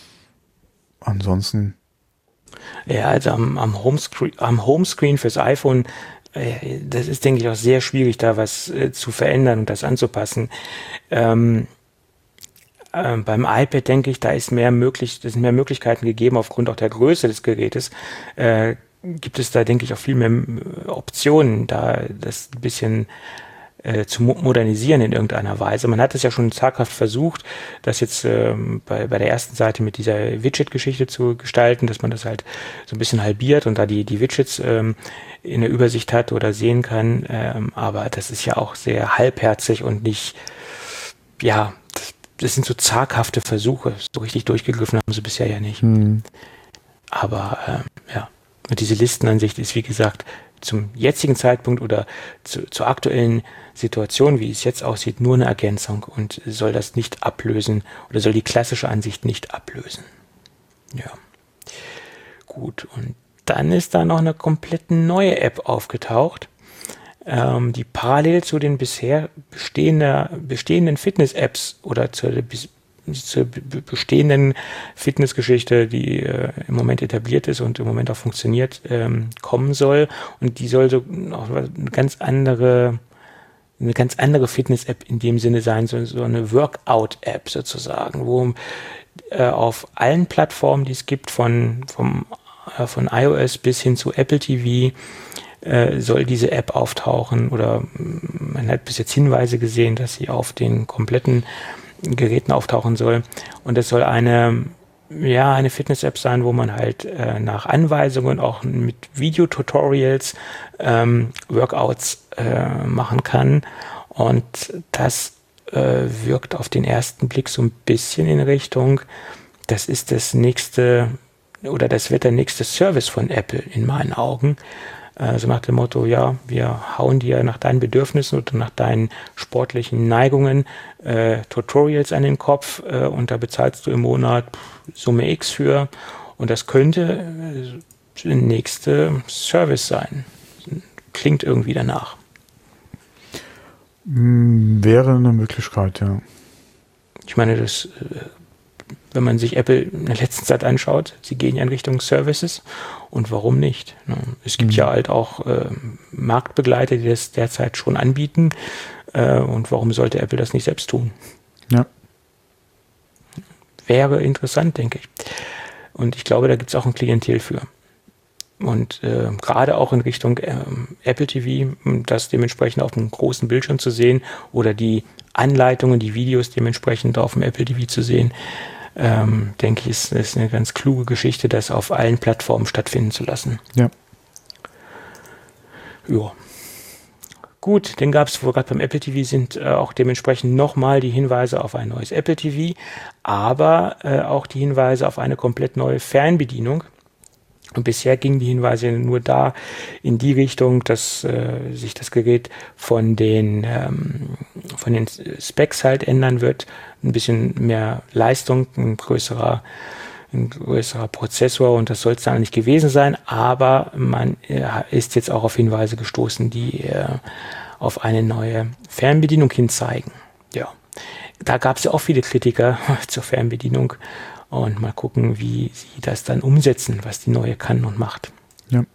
ansonsten. Ja, also am Homescreen fürs iPhone, das ist, denke ich, auch sehr schwierig, da was zu verändern und das anzupassen. Beim iPad, denke ich, da sind mehr Möglichkeiten gegeben, aufgrund auch der Größe des Gerätes. Gibt es da, denke ich, auch viel mehr Optionen, da das ein bisschen zu modernisieren in irgendeiner Weise. Man hat es ja schon zaghaft versucht, das jetzt bei der ersten Seite mit dieser Widget-Geschichte zu gestalten, dass man das halt so ein bisschen halbiert und da die Widgets in der Übersicht hat oder sehen kann. Aber das ist ja auch sehr halbherzig und nicht, ja, das sind so zaghafte Versuche. So richtig durchgegriffen haben sie bisher ja nicht. Aber ja, und diese Listenansicht ist, wie gesagt, zum jetzigen Zeitpunkt oder zur aktuellen Situation, wie es jetzt aussieht, nur eine Ergänzung und soll das nicht ablösen oder soll die klassische Ansicht nicht ablösen. Ja, gut. Und dann ist da noch eine komplett neue App aufgetaucht, die parallel zu den bisher bestehenden Fitness-Apps oder zur bestehenden Fitnessgeschichte, die im Moment etabliert ist und im Moment auch funktioniert, kommen soll. Und die soll so auch eine ganz andere Fitness-App in dem Sinne sein, so eine Workout-App sozusagen, wo auf allen Plattformen, die es gibt, von iOS bis hin zu Apple TV, soll diese App auftauchen, oder man hat bis jetzt Hinweise gesehen, dass sie auf den kompletten Geräten auftauchen soll. Und es soll eine Fitness-App sein, wo man halt nach Anweisungen auch mit Videotutorials Workouts machen kann. Und das wirkt auf den ersten Blick so ein bisschen in Richtung, das ist das nächste, oder das wird der nächste Service von Apple in meinen Augen. So nach dem Motto, ja, wir hauen dir nach deinen Bedürfnissen oder nach deinen sportlichen Neigungen Tutorials an den Kopf und da bezahlst du im Monat Summe X für, und das könnte der nächste Service sein. Klingt irgendwie danach. Wäre eine Möglichkeit, ja. Ich meine, das, wenn man sich Apple in der letzten Zeit anschaut, sie gehen ja in Richtung Services, und warum nicht? Es gibt ja halt auch Marktbegleiter, die das derzeit schon anbieten, und warum sollte Apple das nicht selbst tun? Ja. Wäre interessant, denke ich. Und ich glaube, da gibt es auch ein Klientel für. Und gerade auch in Richtung Apple TV, das dementsprechend auf einem großen Bildschirm zu sehen oder die Anleitungen, die Videos dementsprechend auf dem Apple TV zu sehen, denke ich, ist eine ganz kluge Geschichte, das auf allen Plattformen stattfinden zu lassen. Ja. Ja. Gut, dann gab es, wo wir gerade beim Apple TV sind, auch dementsprechend nochmal die Hinweise auf ein neues Apple TV, aber auch die Hinweise auf eine komplett neue Fernbedienung. Und bisher gingen die Hinweise nur da in die Richtung, dass sich das Gerät von den Specs halt ändern wird. Ein bisschen mehr Leistung, ein größerer Prozessor, und das soll es dann nicht gewesen sein. Aber man ist jetzt auch auf Hinweise gestoßen, die auf eine neue Fernbedienung hinzeigen. Ja, da gab es ja auch viele Kritiker zur Fernbedienung. Und mal gucken, wie sie das dann umsetzen, was die neue kann und macht. Ja.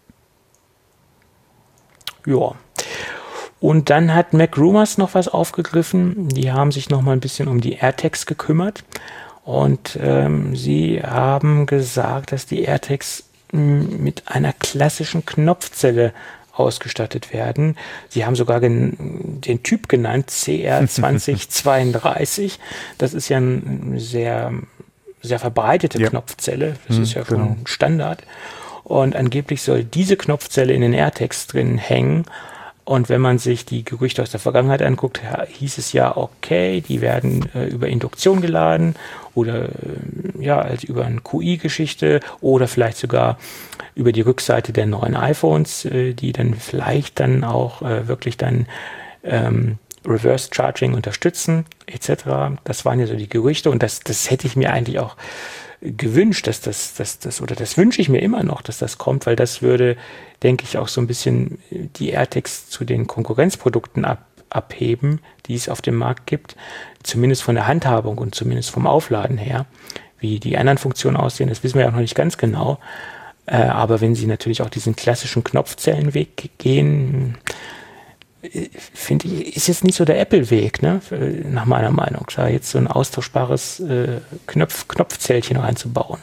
Ja. Und dann hat MacRumors noch was aufgegriffen. Die haben sich noch mal ein bisschen um die AirTags gekümmert. Und sie haben gesagt, dass die AirTags mit einer klassischen Knopfzelle ausgestattet werden. Sie haben sogar den Typ genannt, CR2032. Das ist ja ein sehr verbreitete Knopfzelle. Das ist ja schon Standard. Und angeblich soll diese Knopfzelle in den AirTags drin hängen Und wenn man sich die Gerüchte aus der Vergangenheit anguckt, hieß es ja, okay, die werden über Induktion geladen oder also über eine QI-Geschichte oder vielleicht sogar über die Rückseite der neuen iPhones, die dann vielleicht dann auch wirklich dann Reverse Charging unterstützen, etc. Das waren ja so die Gerüchte und das hätte ich mir eigentlich auch gewünscht, dass das wünsche ich mir immer noch, dass das kommt, weil das würde, denke ich, auch so ein bisschen die AirTags zu den Konkurrenzprodukten abheben, die es auf dem Markt gibt, zumindest von der Handhabung und zumindest vom Aufladen her. Wie die anderen Funktionen aussehen, das wissen wir ja auch noch nicht ganz genau. Aber wenn sie natürlich auch diesen klassischen Knopfzellenweg gehen, finde ich, ist jetzt nicht so der Apple-Weg, ne? Nach meiner Meinung, da jetzt so ein austauschbares Knopfzellchen reinzubauen.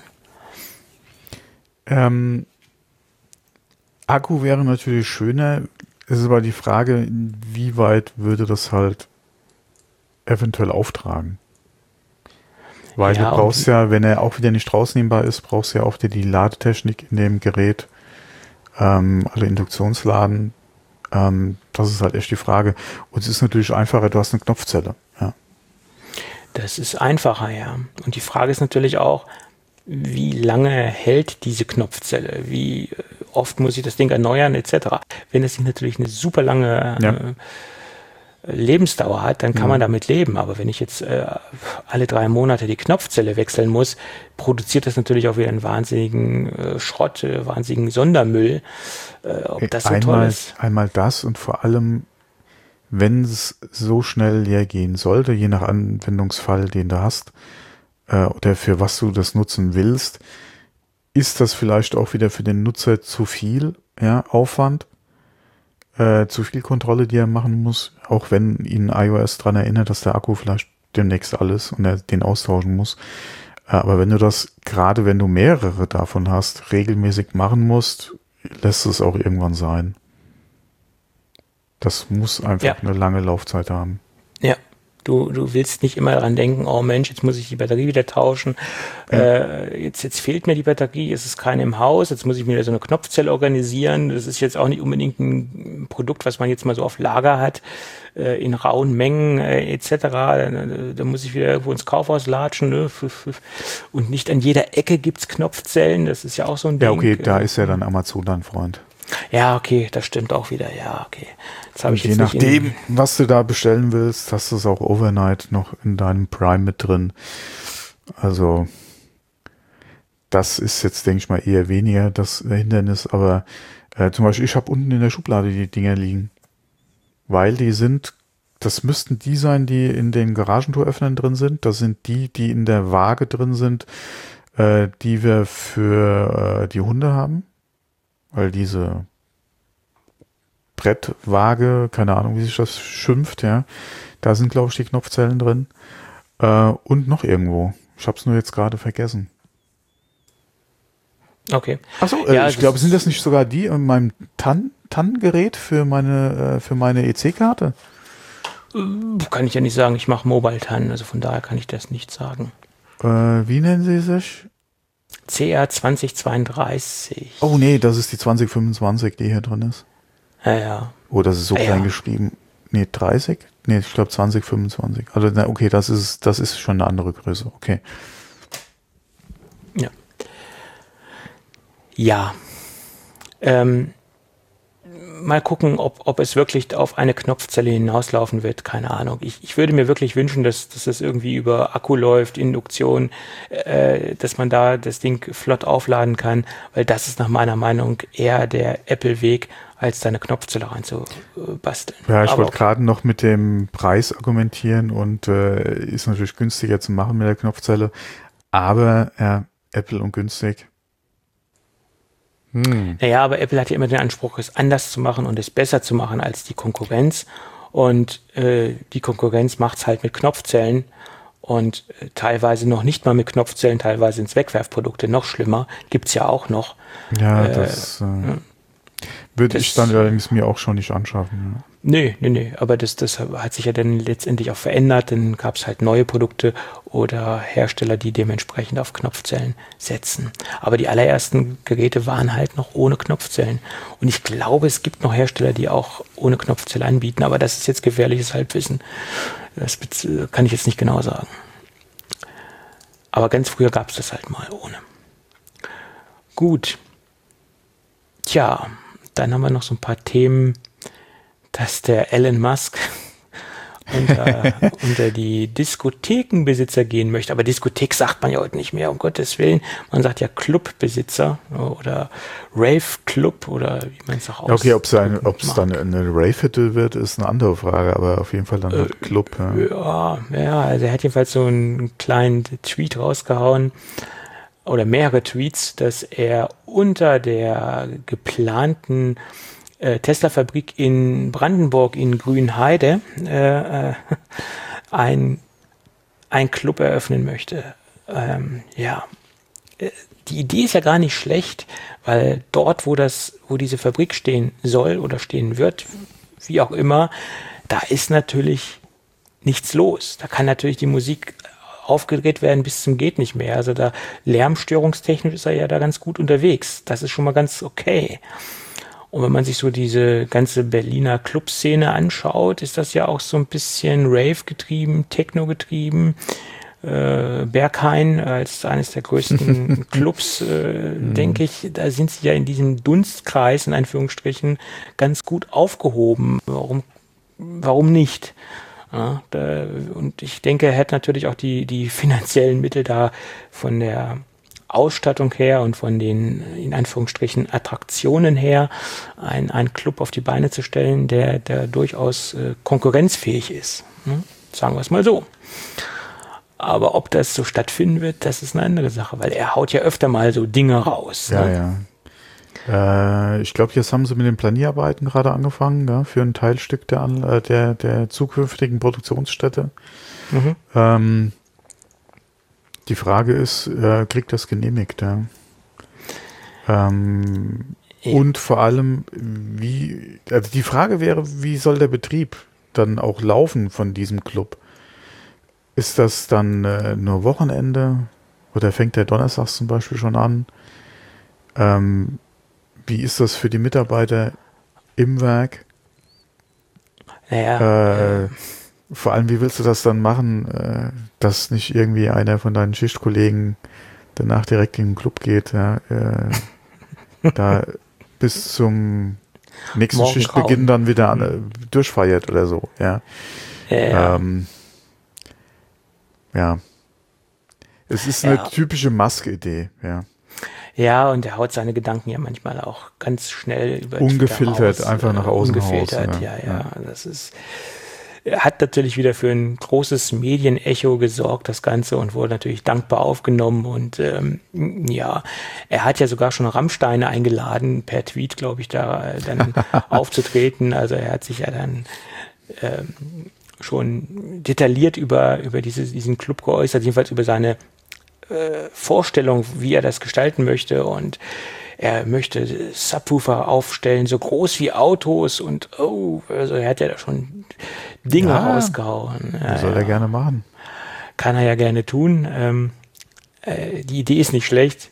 Akku wäre natürlich schöner. Es ist aber die Frage, inwieweit würde das halt eventuell auftragen? Weil du brauchst ja, wenn er auch wieder nicht rausnehmbar ist, brauchst du ja auch die Ladetechnik in dem Gerät, alle Induktionsladen. Das ist halt echt die Frage. Und es ist natürlich einfacher, du hast eine Knopfzelle. Ja. Das ist einfacher, ja. Und die Frage ist natürlich auch, wie lange hält diese Knopfzelle? Wie oft muss ich das Ding erneuern, etc. Wenn es natürlich eine super lange Lebensdauer hat, dann kann man damit leben. Aber wenn ich jetzt alle 3 Monate die Knopfzelle wechseln muss, produziert das natürlich auch wieder einen wahnsinnigen Schrott, wahnsinnigen Sondermüll. Ob das so toll ist? Einmal das und vor allem, wenn es so schnell leer gehen sollte, je nach Anwendungsfall, den du hast, oder für was du das nutzen willst, ist das vielleicht auch wieder für den Nutzer zu viel Aufwand. Zu viel Kontrolle, die er machen muss, auch wenn ihn iOS daran erinnert, dass der Akku vielleicht demnächst alles und er den austauschen muss. Aber wenn du das, gerade wenn du mehrere davon hast, regelmäßig machen musst, lässt es auch irgendwann sein. Das muss einfach eine lange Laufzeit haben. Ja. Du willst nicht immer daran denken, oh Mensch, jetzt muss ich die Batterie wieder tauschen. Jetzt fehlt mir die Batterie, es ist keine im Haus, jetzt muss ich mir wieder so eine Knopfzelle organisieren. Das ist jetzt auch nicht unbedingt ein Produkt, was man jetzt mal so auf Lager hat, in rauen Mengen etc. Da muss ich wieder irgendwo ins Kaufhaus latschen. Ne? Und nicht an jeder Ecke gibt's Knopfzellen, das ist ja auch so ein Ding. Ja, okay, da ist ja dann Amazon dein Freund. Ja, okay, das stimmt auch wieder. Ja, okay. Das habe ich je nachdem, was du da bestellen willst, hast du es auch overnight noch in deinem Prime mit drin. Also das ist jetzt, denke ich mal, eher weniger das Hindernis. Aber zum Beispiel, ich habe unten in der Schublade die Dinger liegen. Weil die sind, das müssten die sein, die in den Garagentoröffnern drin sind. Das sind die in der Waage drin sind, die wir für die Hunde haben. Weil diese Brettwaage, keine Ahnung, wie sich das schimpft, da sind, glaube ich, die Knopfzellen drin. Und noch irgendwo. Ich habe es nur jetzt gerade vergessen. Okay. Achso, ich glaube, sind das nicht sogar die in meinem TAN-Gerät für meine EC-Karte? Kann ich ja nicht sagen, ich mache Mobile TAN, also von daher kann ich das nicht sagen. Wie nennen sie sich? CR 2032. Oh nee, das ist die 2025, die hier drin ist. Ja. Oh, das ist so klein geschrieben. Nee, 30? Nee, ich glaube 2025. Also okay, das ist schon eine andere Größe. Okay. Ja. Ja. Mal gucken, ob es wirklich auf eine Knopfzelle hinauslaufen wird, keine Ahnung. Ich würde mir wirklich wünschen, dass das irgendwie über Akku läuft, Induktion, dass man da das Ding flott aufladen kann, weil das ist nach meiner Meinung eher der Apple-Weg, als da eine Knopfzelle reinzubasteln. Ja, ich wollte gerade noch mit dem Preis argumentieren und ist natürlich günstiger zu machen mit der Knopfzelle, aber Apple und günstig. Naja, aber Apple hat ja immer den Anspruch, es anders zu machen und es besser zu machen als die Konkurrenz. Und die Konkurrenz macht es halt mit Knopfzellen und teilweise noch nicht mal mit Knopfzellen, teilweise sind es Wegwerfprodukte, noch schlimmer, gibt's ja auch noch. Ja, Würde ich dann allerdings mir auch schon nicht anschaffen. Ja. Nee, aber das hat sich ja dann letztendlich auch verändert. Dann gab es halt neue Produkte oder Hersteller, die dementsprechend auf Knopfzellen setzen. Aber die allerersten Geräte waren halt noch ohne Knopfzellen. Und ich glaube, es gibt noch Hersteller, die auch ohne Knopfzelle anbieten, aber das ist jetzt gefährliches Halbwissen. Das kann ich jetzt nicht genau sagen. Aber ganz früher gab es das halt mal ohne. Gut. Tja, dann haben wir noch so ein paar Themen, dass der Elon Musk unter die Diskothekenbesitzer gehen möchte. Aber Diskothek sagt man ja heute nicht mehr, um Gottes Willen. Man sagt ja Clubbesitzer oder Rave-Club oder wie man es auch ausspricht. Okay, ob es dann eine Rave-Hütte wird, ist eine andere Frage, aber auf jeden Fall dann halt Club. Ja, also er hat jedenfalls so einen kleinen Tweet rausgehauen oder mehrere Tweets, dass er unter der geplanten Tesla-Fabrik in Brandenburg in Grünheide ein Club eröffnen möchte. Die Idee ist ja gar nicht schlecht, weil dort, wo diese Fabrik stehen soll oder stehen wird, wie auch immer, da ist natürlich nichts los. Da kann natürlich die Musik aufgedreht werden bis zum geht nicht mehr. Also da lärmstörungstechnisch ist er ja da ganz gut unterwegs. Das ist schon mal ganz okay. Und wenn man sich so diese ganze Berliner Clubszene anschaut, ist das ja auch so ein bisschen Rave-getrieben, Techno-getrieben. Berghain als eines der größten Clubs, denke ich, da sind sie ja in diesem Dunstkreis, in Anführungsstrichen, ganz gut aufgehoben. Warum nicht? Ja, und ich denke, er hat natürlich auch die finanziellen Mittel da von der Ausstattung her und von den, in Anführungsstrichen, Attraktionen her, einen Club auf die Beine zu stellen, der durchaus konkurrenzfähig ist. Ne? Sagen wir es mal so. Aber ob das so stattfinden wird, das ist eine andere Sache, weil er haut ja öfter mal so Dinge raus. Ja, ne? Ja. Ich glaube, jetzt haben sie mit den Planierarbeiten gerade angefangen, ja, für ein Teilstück der zukünftigen Produktionsstätte. Mhm. Die Frage ist, kriegt das genehmigt? Ja? Und vor allem, also die Frage wäre, wie soll der Betrieb dann auch laufen von diesem Club? Ist das dann nur Wochenende oder fängt der donnerstags zum Beispiel schon an? Wie ist das für die Mitarbeiter im Werk? Naja. Vor allem, wie willst du das dann machen, dass nicht irgendwie einer von deinen Schichtkollegen danach direkt in den Club geht, ja, da bis zum nächsten Morgen Schichtbeginn dann wieder durchfeiert oder so, ja. Ja. Es ist eine typische Musk-Idee, ja. Ja, und er haut seine Gedanken ja manchmal auch ganz schnell über ungefiltert, einfach nach außen ungefiltert, raus. Ja. Das ist, er hat natürlich wieder für ein großes Medienecho gesorgt, das Ganze, und wurde natürlich dankbar aufgenommen. Und er hat ja sogar schon Rammstein eingeladen, per Tweet, glaube ich, da dann aufzutreten. Also er hat sich ja dann schon detailliert über diesen Club geäußert, jedenfalls über seine Vorstellung, wie er das gestalten möchte, und er möchte Subwoofer aufstellen, so groß wie Autos, und also er hat ja da schon Dinge rausgehauen. Soll er gerne machen. Kann er ja gerne tun. Die Idee ist nicht schlecht,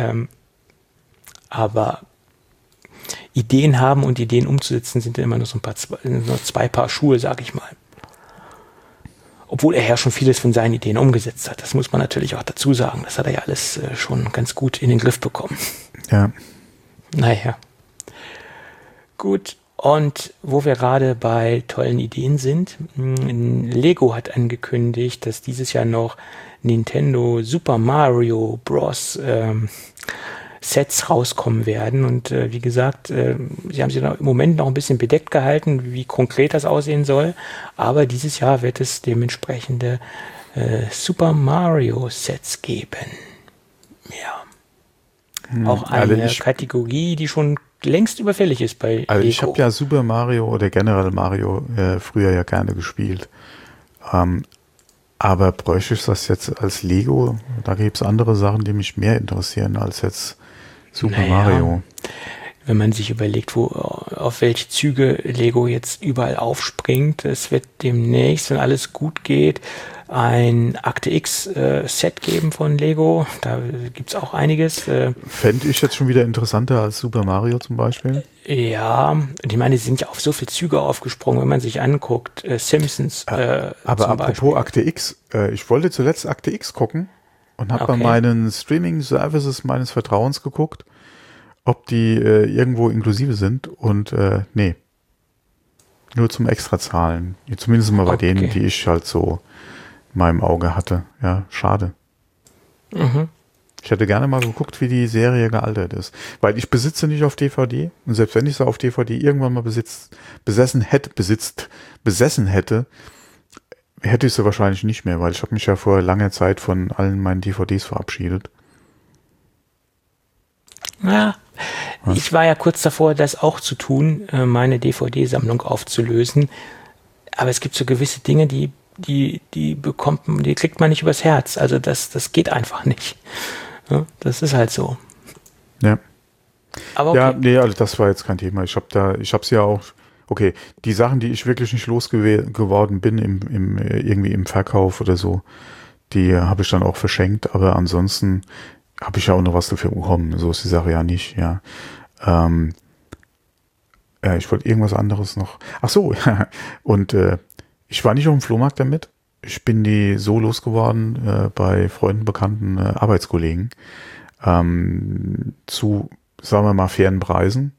aber Ideen haben und Ideen umzusetzen sind immer nur so zwei Paar Schuhe, sag ich mal. Obwohl er ja schon vieles von seinen Ideen umgesetzt hat. Das muss man natürlich auch dazu sagen. Das hat er ja alles schon ganz gut in den Griff bekommen. Ja. Naja. Gut. Und wo wir gerade bei tollen Ideen sind, Lego hat angekündigt, dass dieses Jahr noch Nintendo Super Mario Bros. Sets rauskommen werden. Und wie gesagt, sie haben sich im Moment noch ein bisschen bedeckt gehalten, wie konkret das aussehen soll. Aber dieses Jahr wird es dementsprechende Super Mario Sets geben. Ja. Auch eine Kategorie, die schon längst überfällig ist bei Lego. Also ich habe ja Super Mario oder generell Mario früher ja gerne gespielt. Aber bräuchte ich das jetzt als Lego? Da gibt es andere Sachen, die mich mehr interessieren als jetzt Super Mario. wenn man sich überlegt, auf welche Züge Lego jetzt überall aufspringt. Es wird demnächst, wenn alles gut geht, ein Akte X Set geben von Lego. Da gibt's auch einiges. Fände ich jetzt schon wieder interessanter als Super Mario zum Beispiel. Ja, und ich meine, die sind ja auf so viele Züge aufgesprungen, wenn man sich anguckt. Simpsons. Aber apropos Akte X, ich wollte zuletzt Akte X gucken und habe bei meinen Streaming-Services meines Vertrauens geguckt, ob die irgendwo inklusive sind und nee. Nur zum Extrazahlen. Zumindest mal bei denen, die ich halt so in meinem Auge hatte. Ja, schade. Mhm. Ich hätte gerne mal geguckt, wie die Serie gealtert ist. Weil ich besitze nicht auf DVD. Und selbst wenn ich sie auf DVD irgendwann mal besessen hätte, hätte ich sie wahrscheinlich nicht mehr, weil ich habe mich ja vor langer Zeit von allen meinen DVDs verabschiedet. Ja, ich war ja kurz davor, das auch zu tun, meine DVD-Sammlung aufzulösen. Aber es gibt so gewisse Dinge, die kriegt man nicht übers Herz. Also das geht einfach nicht. Ja, das ist halt so. Ja. Aber okay. Ja, nee, also das war jetzt kein Thema. Ich hab's ja auch, okay, die Sachen, die ich wirklich nicht losgeworden bin irgendwie im Verkauf oder so, die habe ich dann auch verschenkt, aber ansonsten habe ich ja auch noch was dafür bekommen. So ist die Sache ja nicht, ja. Ich wollte irgendwas anderes noch. Ach so, ja. Und ich war nicht auf dem Flohmarkt damit. Ich bin die so losgeworden bei Freunden, Bekannten, Arbeitskollegen zu, sagen wir mal, fairen Preisen.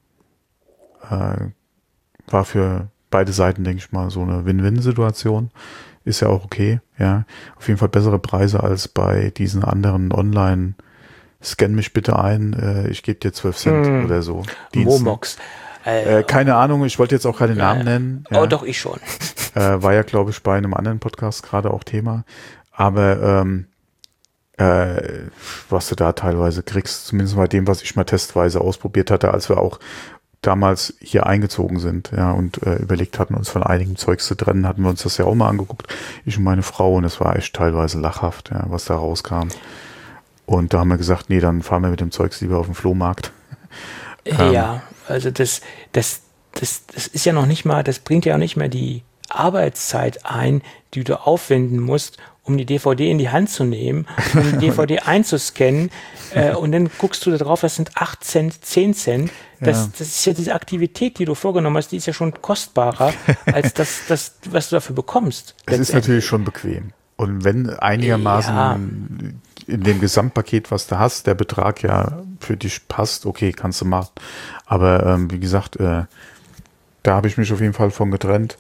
War für beide Seiten, denke ich mal, so eine Win-Win-Situation. Ist ja auch okay, ja. Auf jeden Fall bessere Preise als bei diesen anderen Online- Scan mich bitte ein, ich gebe dir 12 Cent oder so. Momox. Keine Ahnung, ich wollte jetzt auch keine Namen nennen. Ja. Oh, doch, ich schon. War ja, glaube ich, bei einem anderen Podcast gerade auch Thema. Aber was du da teilweise kriegst, zumindest bei dem, was ich mal testweise ausprobiert hatte, als wir auch damals hier eingezogen sind, ja, und überlegt hatten, uns von einigem Zeugs zu trennen, hatten wir uns das ja auch mal angeguckt, ich und meine Frau, und es war echt teilweise lachhaft, ja, was da rauskam. Und da haben wir gesagt, nee, dann fahren wir mit dem Zeugs lieber auf den Flohmarkt. Ja, also das ist ja noch nicht mal, das bringt ja auch nicht mehr die Arbeitszeit ein, die du aufwenden musst, um die DVD in die Hand zu nehmen, um die DVD einzuscannen, und dann guckst du da drauf, das sind 8 Cent, 10 Cent. Das ist ja diese Aktivität, die du vorgenommen hast, die ist ja schon kostbarer als das, was du dafür bekommst. Es ist natürlich schon bequem. Und wenn einigermaßen in dem Gesamtpaket, was du hast, der Betrag ja für dich passt, okay, kannst du machen. Aber wie gesagt, da habe ich mich auf jeden Fall von getrennt.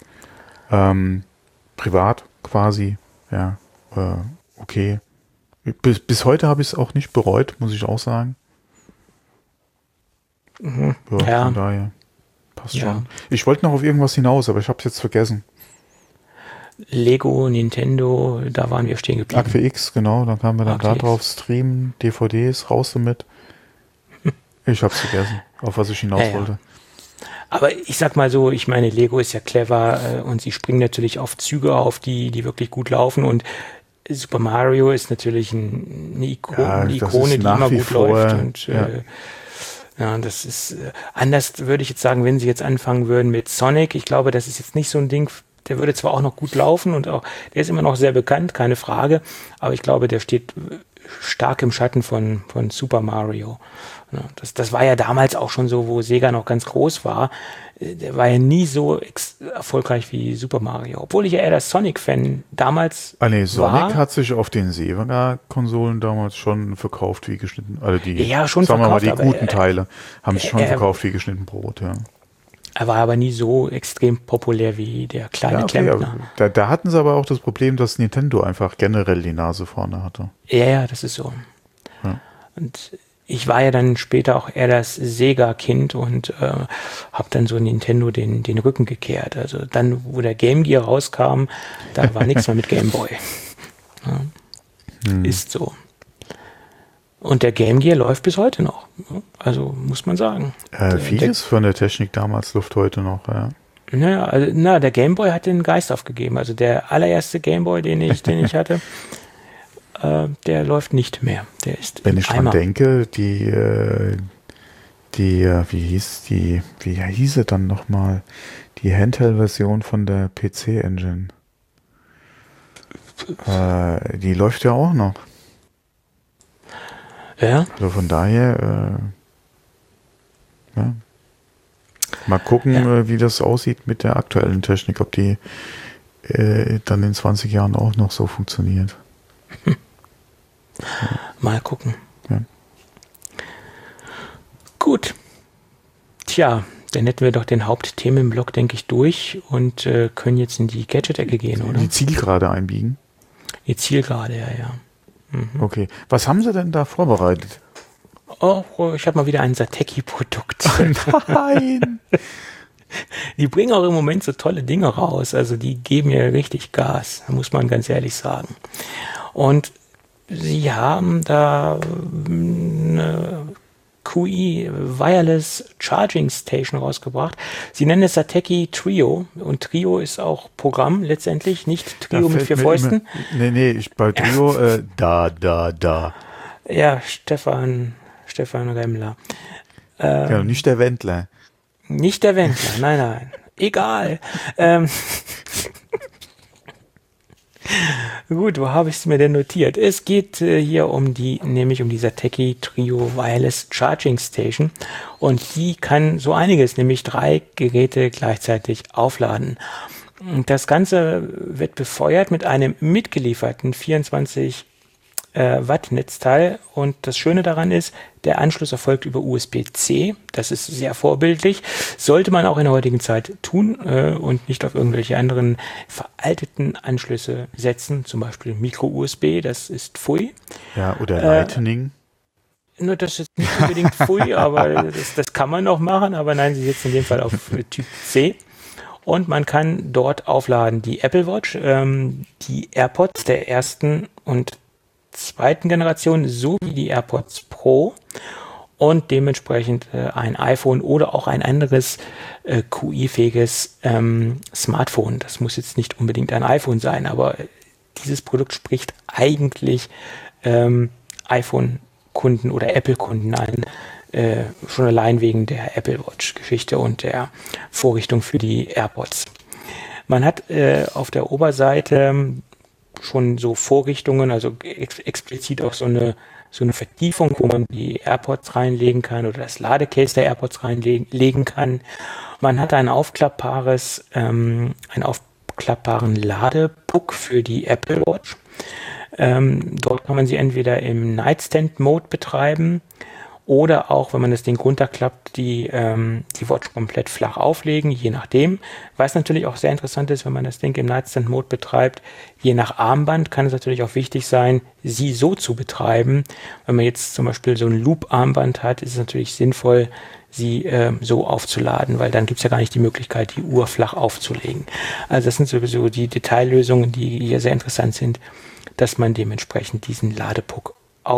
Privat quasi, ja, okay. Bis heute habe ich es auch nicht bereut, muss ich auch sagen. Mhm. Ja, von daher passt schon. Ich wollte noch auf irgendwas hinaus, aber ich habe es jetzt vergessen. Lego, Nintendo, da waren wir stehen geblieben. Akte X, genau, dann kamen wir dann da drauf, Streamen, DVDs, raus damit. Ich hab's vergessen, auf was ich hinaus wollte. Aber ich sag mal so, ich meine, Lego ist ja clever und sie springen natürlich auf Züge auf, die wirklich gut laufen, und Super Mario ist natürlich eine Ikone, die immer gut läuft. Und ja, das ist anders, würde ich jetzt sagen, wenn sie jetzt anfangen würden mit Sonic. Ich glaube, das ist jetzt nicht so ein Ding. Der würde zwar auch noch gut laufen und auch, der ist immer noch sehr bekannt, keine Frage, aber ich glaube, der steht stark im Schatten von Super Mario. Das war ja damals auch schon so, wo Sega noch ganz groß war. Der war ja nie so erfolgreich wie Super Mario, obwohl ich ja eher der Sonic-Fan damals war. Sonic hat sich auf den Sega-Konsolen damals schon verkauft wie geschnitten, also schon sagen verkauft, wir mal, die guten Teile haben sich schon verkauft wie geschnitten Brot, ja. Er war aber nie so extrem populär wie der kleine Klempner. Da hatten sie aber auch das Problem, dass Nintendo einfach generell die Nase vorne hatte. Ja, das ist so. Ja. Und ich war ja dann später auch eher das Sega-Kind und habe dann so Nintendo den Rücken gekehrt. Also dann, wo der Game Gear rauskam, da war nichts mehr mit Game Boy. Ja. Ist so. Und der Game Gear läuft bis heute noch. Also muss man sagen. Vieles von der Technik damals läuft heute noch, ja. Naja, also, der Game Boy hat den Geist aufgegeben. Also der allererste Game Boy, den ich hatte, der läuft nicht mehr. Der ist Wenn ich dran denke, die wie hieß sie dann nochmal? Die Handheld-Version von der PC-Engine. Die läuft ja auch noch. Ja. Also von daher, ja. Mal gucken, wie das aussieht mit der aktuellen Technik, ob die dann in 20 Jahren auch noch so funktioniert. Mal gucken. Ja. Gut. Tja, dann hätten wir doch den Hauptthemenblock, denke ich, durch und können jetzt in die Gadget-Ecke gehen, oder? Die Zielgerade einbiegen. Die Zielgerade, ja. Mhm. Okay. Was haben Sie denn da vorbereitet? Oh, ich habe mal wieder ein Satechi-Produkt. Nein! Die bringen auch im Moment so tolle Dinge raus. Also die geben ja richtig Gas, muss man ganz ehrlich sagen. Und sie haben da eine QI Wireless Charging Station rausgebracht. Sie nennen es Satechi Trio. Und Trio ist auch Programm letztendlich, nicht Trio mit 4 Fäusten. Bei Trio, da. Ja, Stefan Remmler. Ja, nicht der Wendler. Nicht der Wendler, nein. Egal. Gut, wo habe ich es mir denn notiert? Es geht hier nämlich um die Satechi Trio Wireless Charging Station und die kann so einiges, nämlich 3 Geräte gleichzeitig aufladen. Und das Ganze wird befeuert mit einem mitgelieferten 24 Watt Netzteil und das Schöne daran ist, der Anschluss erfolgt über USB-C. Das ist sehr vorbildlich. Sollte man auch in der heutigen Zeit tun und nicht auf irgendwelche anderen veralteten Anschlüsse setzen, zum Beispiel Micro-USB, das ist Pfui. Ja, oder Lightning. Nur das ist nicht unbedingt Pfui, aber das kann man noch machen, aber nein, sie setzen in dem Fall auf Typ C. Und man kann dort aufladen die Apple Watch, die AirPods der ersten und zweiten Generation sowie die AirPods Pro und dementsprechend ein iPhone oder auch ein anderes QI-fähiges Smartphone. Das muss jetzt nicht unbedingt ein iPhone sein, aber dieses Produkt spricht eigentlich iPhone-Kunden oder Apple-Kunden an, schon allein wegen der Apple Watch-Geschichte und der Vorrichtung für die AirPods. Man hat auf der Oberseite schon so Vorrichtungen, also explizit auch so eine Vertiefung, wo man die AirPods reinlegen kann oder das Ladecase der AirPods reinlegen kann. Man hat einen aufklappbaren Ladepuck für die Apple Watch. Dort kann man sie entweder im Nightstand-Mode betreiben oder auch, wenn man das Ding runterklappt, die Watch komplett flach auflegen, je nachdem. Was natürlich auch sehr interessant ist, wenn man das Ding im Nightstand-Mode betreibt, je nach Armband kann es natürlich auch wichtig sein, sie so zu betreiben. Wenn man jetzt zum Beispiel so ein Loop-Armband hat, ist es natürlich sinnvoll, sie so aufzuladen, weil dann gibt es ja gar nicht die Möglichkeit, die Uhr flach aufzulegen. Also das sind sowieso die Detaillösungen, die hier sehr interessant sind, dass man dementsprechend diesen Ladepuck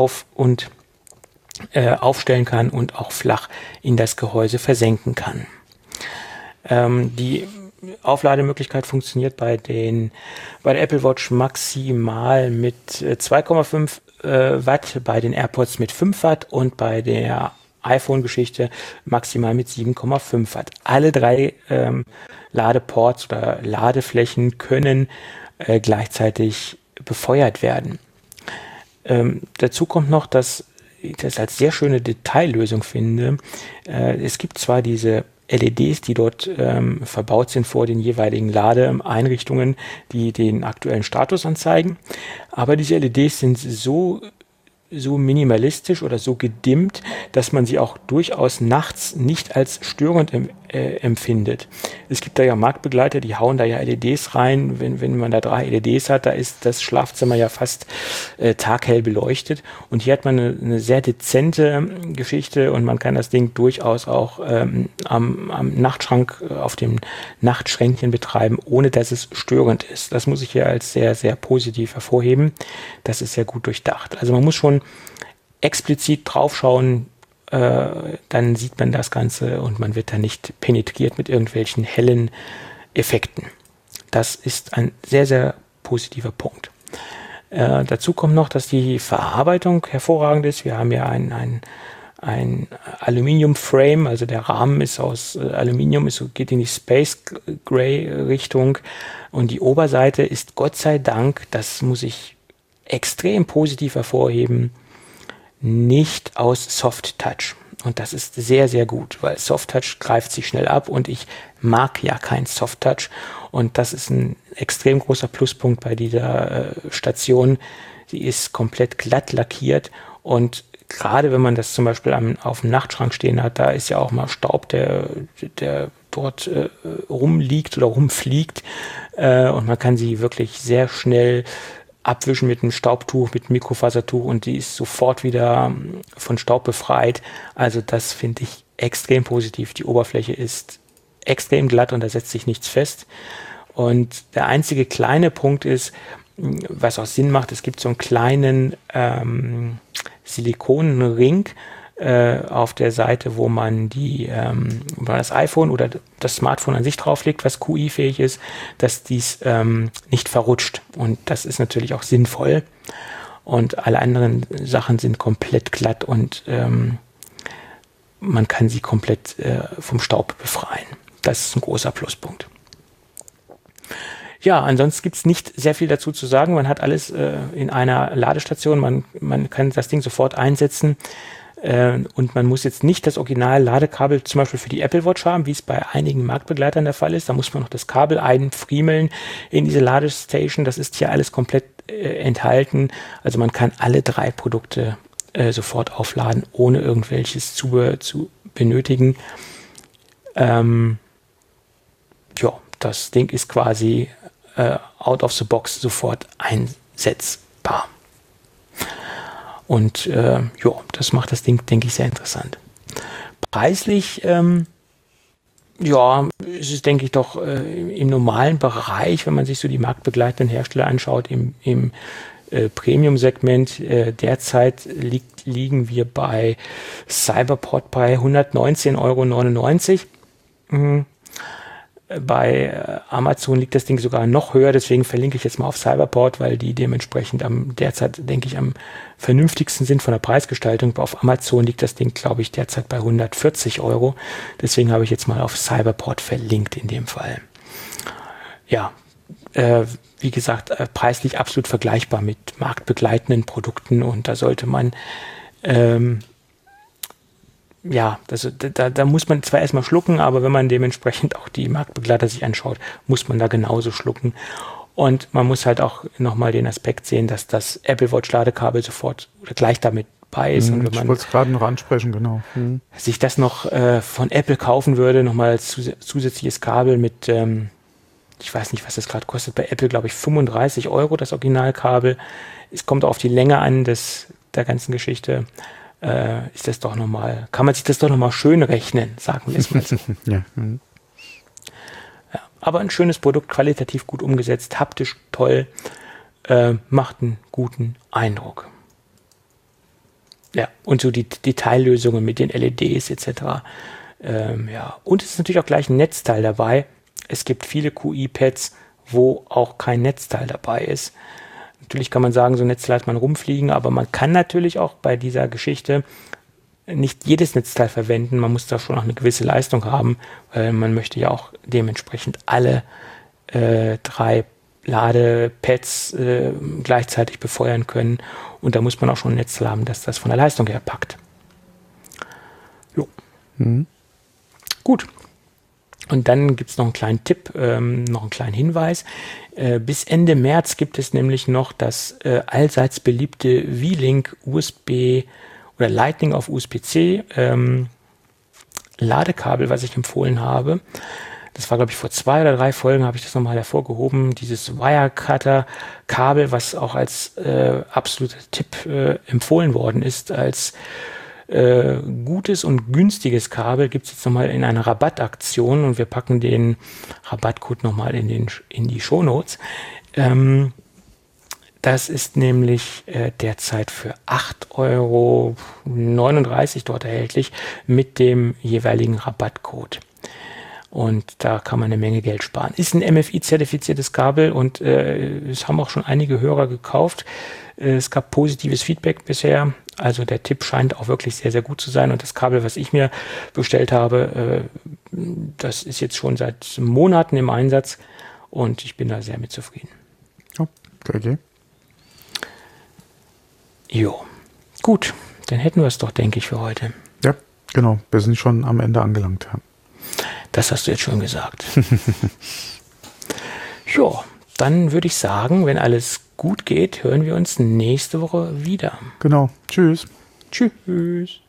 aufstellen kann und auch flach in das Gehäuse versenken kann. Die Auflademöglichkeit funktioniert bei der Apple Watch maximal mit 2,5 Watt, bei den AirPods mit 5 Watt und bei der iPhone-Geschichte maximal mit 7,5 Watt. Alle 3 Ladeports oder Ladeflächen können gleichzeitig befeuert werden. Dazu kommt noch, dass ich das als sehr schöne Detaillösung finde. Es gibt zwar diese LEDs, die dort verbaut sind vor den jeweiligen Ladeeinrichtungen, die den aktuellen Status anzeigen, aber diese LEDs sind so minimalistisch oder so gedimmt, dass man sie auch durchaus nachts nicht als störend empfindet. Es gibt da ja Marktbegleiter, die hauen da ja LEDs rein. Wenn man da 3 LEDs hat, da ist das Schlafzimmer ja fast taghell beleuchtet. Und hier hat man eine sehr dezente Geschichte und man kann das Ding durchaus auch am Nachtschrank, auf dem Nachtschränkchen betreiben, ohne dass es störend ist. Das muss ich hier als sehr, sehr positiv hervorheben. Das ist sehr gut durchdacht. Also man muss schon explizit draufschauen, dann sieht man das Ganze und man wird da nicht penetriert mit irgendwelchen hellen Effekten. Das ist ein sehr, sehr positiver Punkt. Dazu kommt noch, dass die Verarbeitung hervorragend ist. Wir haben ja ein ein Aluminium-Frame, also der Rahmen ist aus Aluminium, geht in die Space Gray Richtung und die Oberseite ist Gott sei Dank, das muss ich extrem positiv hervorheben, nicht aus Soft Touch. Und das ist sehr, sehr gut, weil Soft Touch greift sich schnell ab und ich mag ja kein Soft Touch. Und das ist ein extrem großer Pluspunkt bei dieser Station. Sie ist komplett glatt lackiert und gerade wenn man das zum Beispiel auf dem Nachtschrank stehen hat, da ist ja auch mal Staub, der dort rumliegt oder rumfliegt und man kann sie wirklich sehr schnell abwischen mit einem Staubtuch, mit einem Mikrofasertuch und die ist sofort wieder von Staub befreit. Also das finde ich extrem positiv. Die Oberfläche ist extrem glatt und da setzt sich nichts fest. Und der einzige kleine Punkt ist, was auch Sinn macht, es gibt so einen kleinen Silikonring auf der Seite, wo man das iPhone oder das Smartphone an sich drauflegt, was QI-fähig ist, dass dies nicht verrutscht. Und das ist natürlich auch sinnvoll. Und alle anderen Sachen sind komplett glatt und man kann sie komplett vom Staub befreien. Das ist ein großer Pluspunkt. Ja, ansonsten gibt es nicht sehr viel dazu zu sagen. Man hat alles in einer Ladestation. Man kann das Ding sofort einsetzen. Und man muss jetzt nicht das Original-Ladekabel zum Beispiel für die Apple Watch haben, wie es bei einigen Marktbegleitern der Fall ist. Da muss man noch das Kabel einfriemeln in diese Ladestation. Das ist hier alles komplett enthalten. Also man kann alle 3 Produkte sofort aufladen, ohne irgendwelches Zubehör zu benötigen. Das Ding ist quasi out of the box sofort einsetzbar. Und das macht das Ding, denke ich, sehr interessant. Preislich, ist es, denke ich, doch im normalen Bereich, wenn man sich so die marktbegleitenden Hersteller anschaut, im Premium-Segment. Derzeit liegen wir bei Cyberport bei 119,99 €. Bei Amazon liegt das Ding sogar noch höher, deswegen verlinke ich jetzt mal auf Cyberport, weil die dementsprechend derzeit, denke ich, am vernünftigsten sind von der Preisgestaltung. Auf Amazon liegt das Ding, glaube ich, derzeit bei 140 €. Deswegen habe ich jetzt mal auf Cyberport verlinkt in dem Fall. Ja, wie gesagt, preislich absolut vergleichbar mit marktbegleitenden Produkten und da sollte man da muss man zwar erstmal schlucken, aber wenn man dementsprechend auch die Marktbegleiter sich anschaut, muss man da genauso schlucken. Und man muss halt auch nochmal den Aspekt sehen, dass das Apple Watch Ladekabel sofort oder gleich damit bei ist. Und wenn ich wollte es gerade noch ansprechen, genau. Sich das noch von Apple kaufen würde, nochmal als zusätzliches Kabel mit, ich weiß nicht, was das gerade kostet, bei Apple glaube ich 35 € das Originalkabel. Es kommt auf die Länge an der ganzen Geschichte. Ist das doch nochmal, kann man sich das doch nochmal schön rechnen, sagen wir es mal so. Ja, aber ein schönes Produkt, qualitativ gut umgesetzt, haptisch toll, macht einen guten Eindruck. Ja, und so die Detaillösungen mit den LEDs etc. Und es ist natürlich auch gleich ein Netzteil dabei. Es gibt viele QI-Pads, wo auch kein Netzteil dabei ist. Natürlich kann man sagen, so ein Netzteil hat man rumfliegen, aber man kann natürlich auch bei dieser Geschichte nicht jedes Netzteil verwenden. Man muss da schon noch eine gewisse Leistung haben, weil man möchte ja auch dementsprechend alle 3 Ladepads gleichzeitig befeuern können. Und da muss man auch schon ein Netzteil haben, dass das von der Leistung her packt. Jo. Gut. Und dann gibt es noch einen kleinen Tipp, noch einen kleinen Hinweis. Bis Ende März gibt es nämlich noch das allseits beliebte V-Link USB oder Lightning auf USB-C Ladekabel, was ich empfohlen habe. Das war, glaube ich, vor 2 oder 3 Folgen habe ich das nochmal hervorgehoben. Dieses Wirecutter-Kabel, was auch als absoluter Tipp empfohlen worden ist, als gutes und günstiges Kabel gibt es jetzt nochmal in einer Rabattaktion und wir packen den Rabattcode nochmal in die Shownotes. Das ist nämlich derzeit für 8,39 € dort erhältlich mit dem jeweiligen Rabattcode. Und da kann man eine Menge Geld sparen. Ist ein MFI-zertifiziertes Kabel und es haben auch schon einige Hörer gekauft. Es gab positives Feedback bisher Also der Tipp scheint auch wirklich sehr, sehr gut zu sein. Und das Kabel, was ich mir bestellt habe, das ist jetzt schon seit Monaten im Einsatz und ich bin da sehr mit zufrieden. Oh, okay. Jo, gut, dann hätten wir es doch, denke ich, für heute. Ja, genau. Wir sind schon am Ende angelangt. Ja. Das hast du jetzt schon gesagt. Jo, dann würde ich sagen, wenn alles gut geht, hören wir uns nächste Woche wieder. Genau. Tschüss. Tschüss.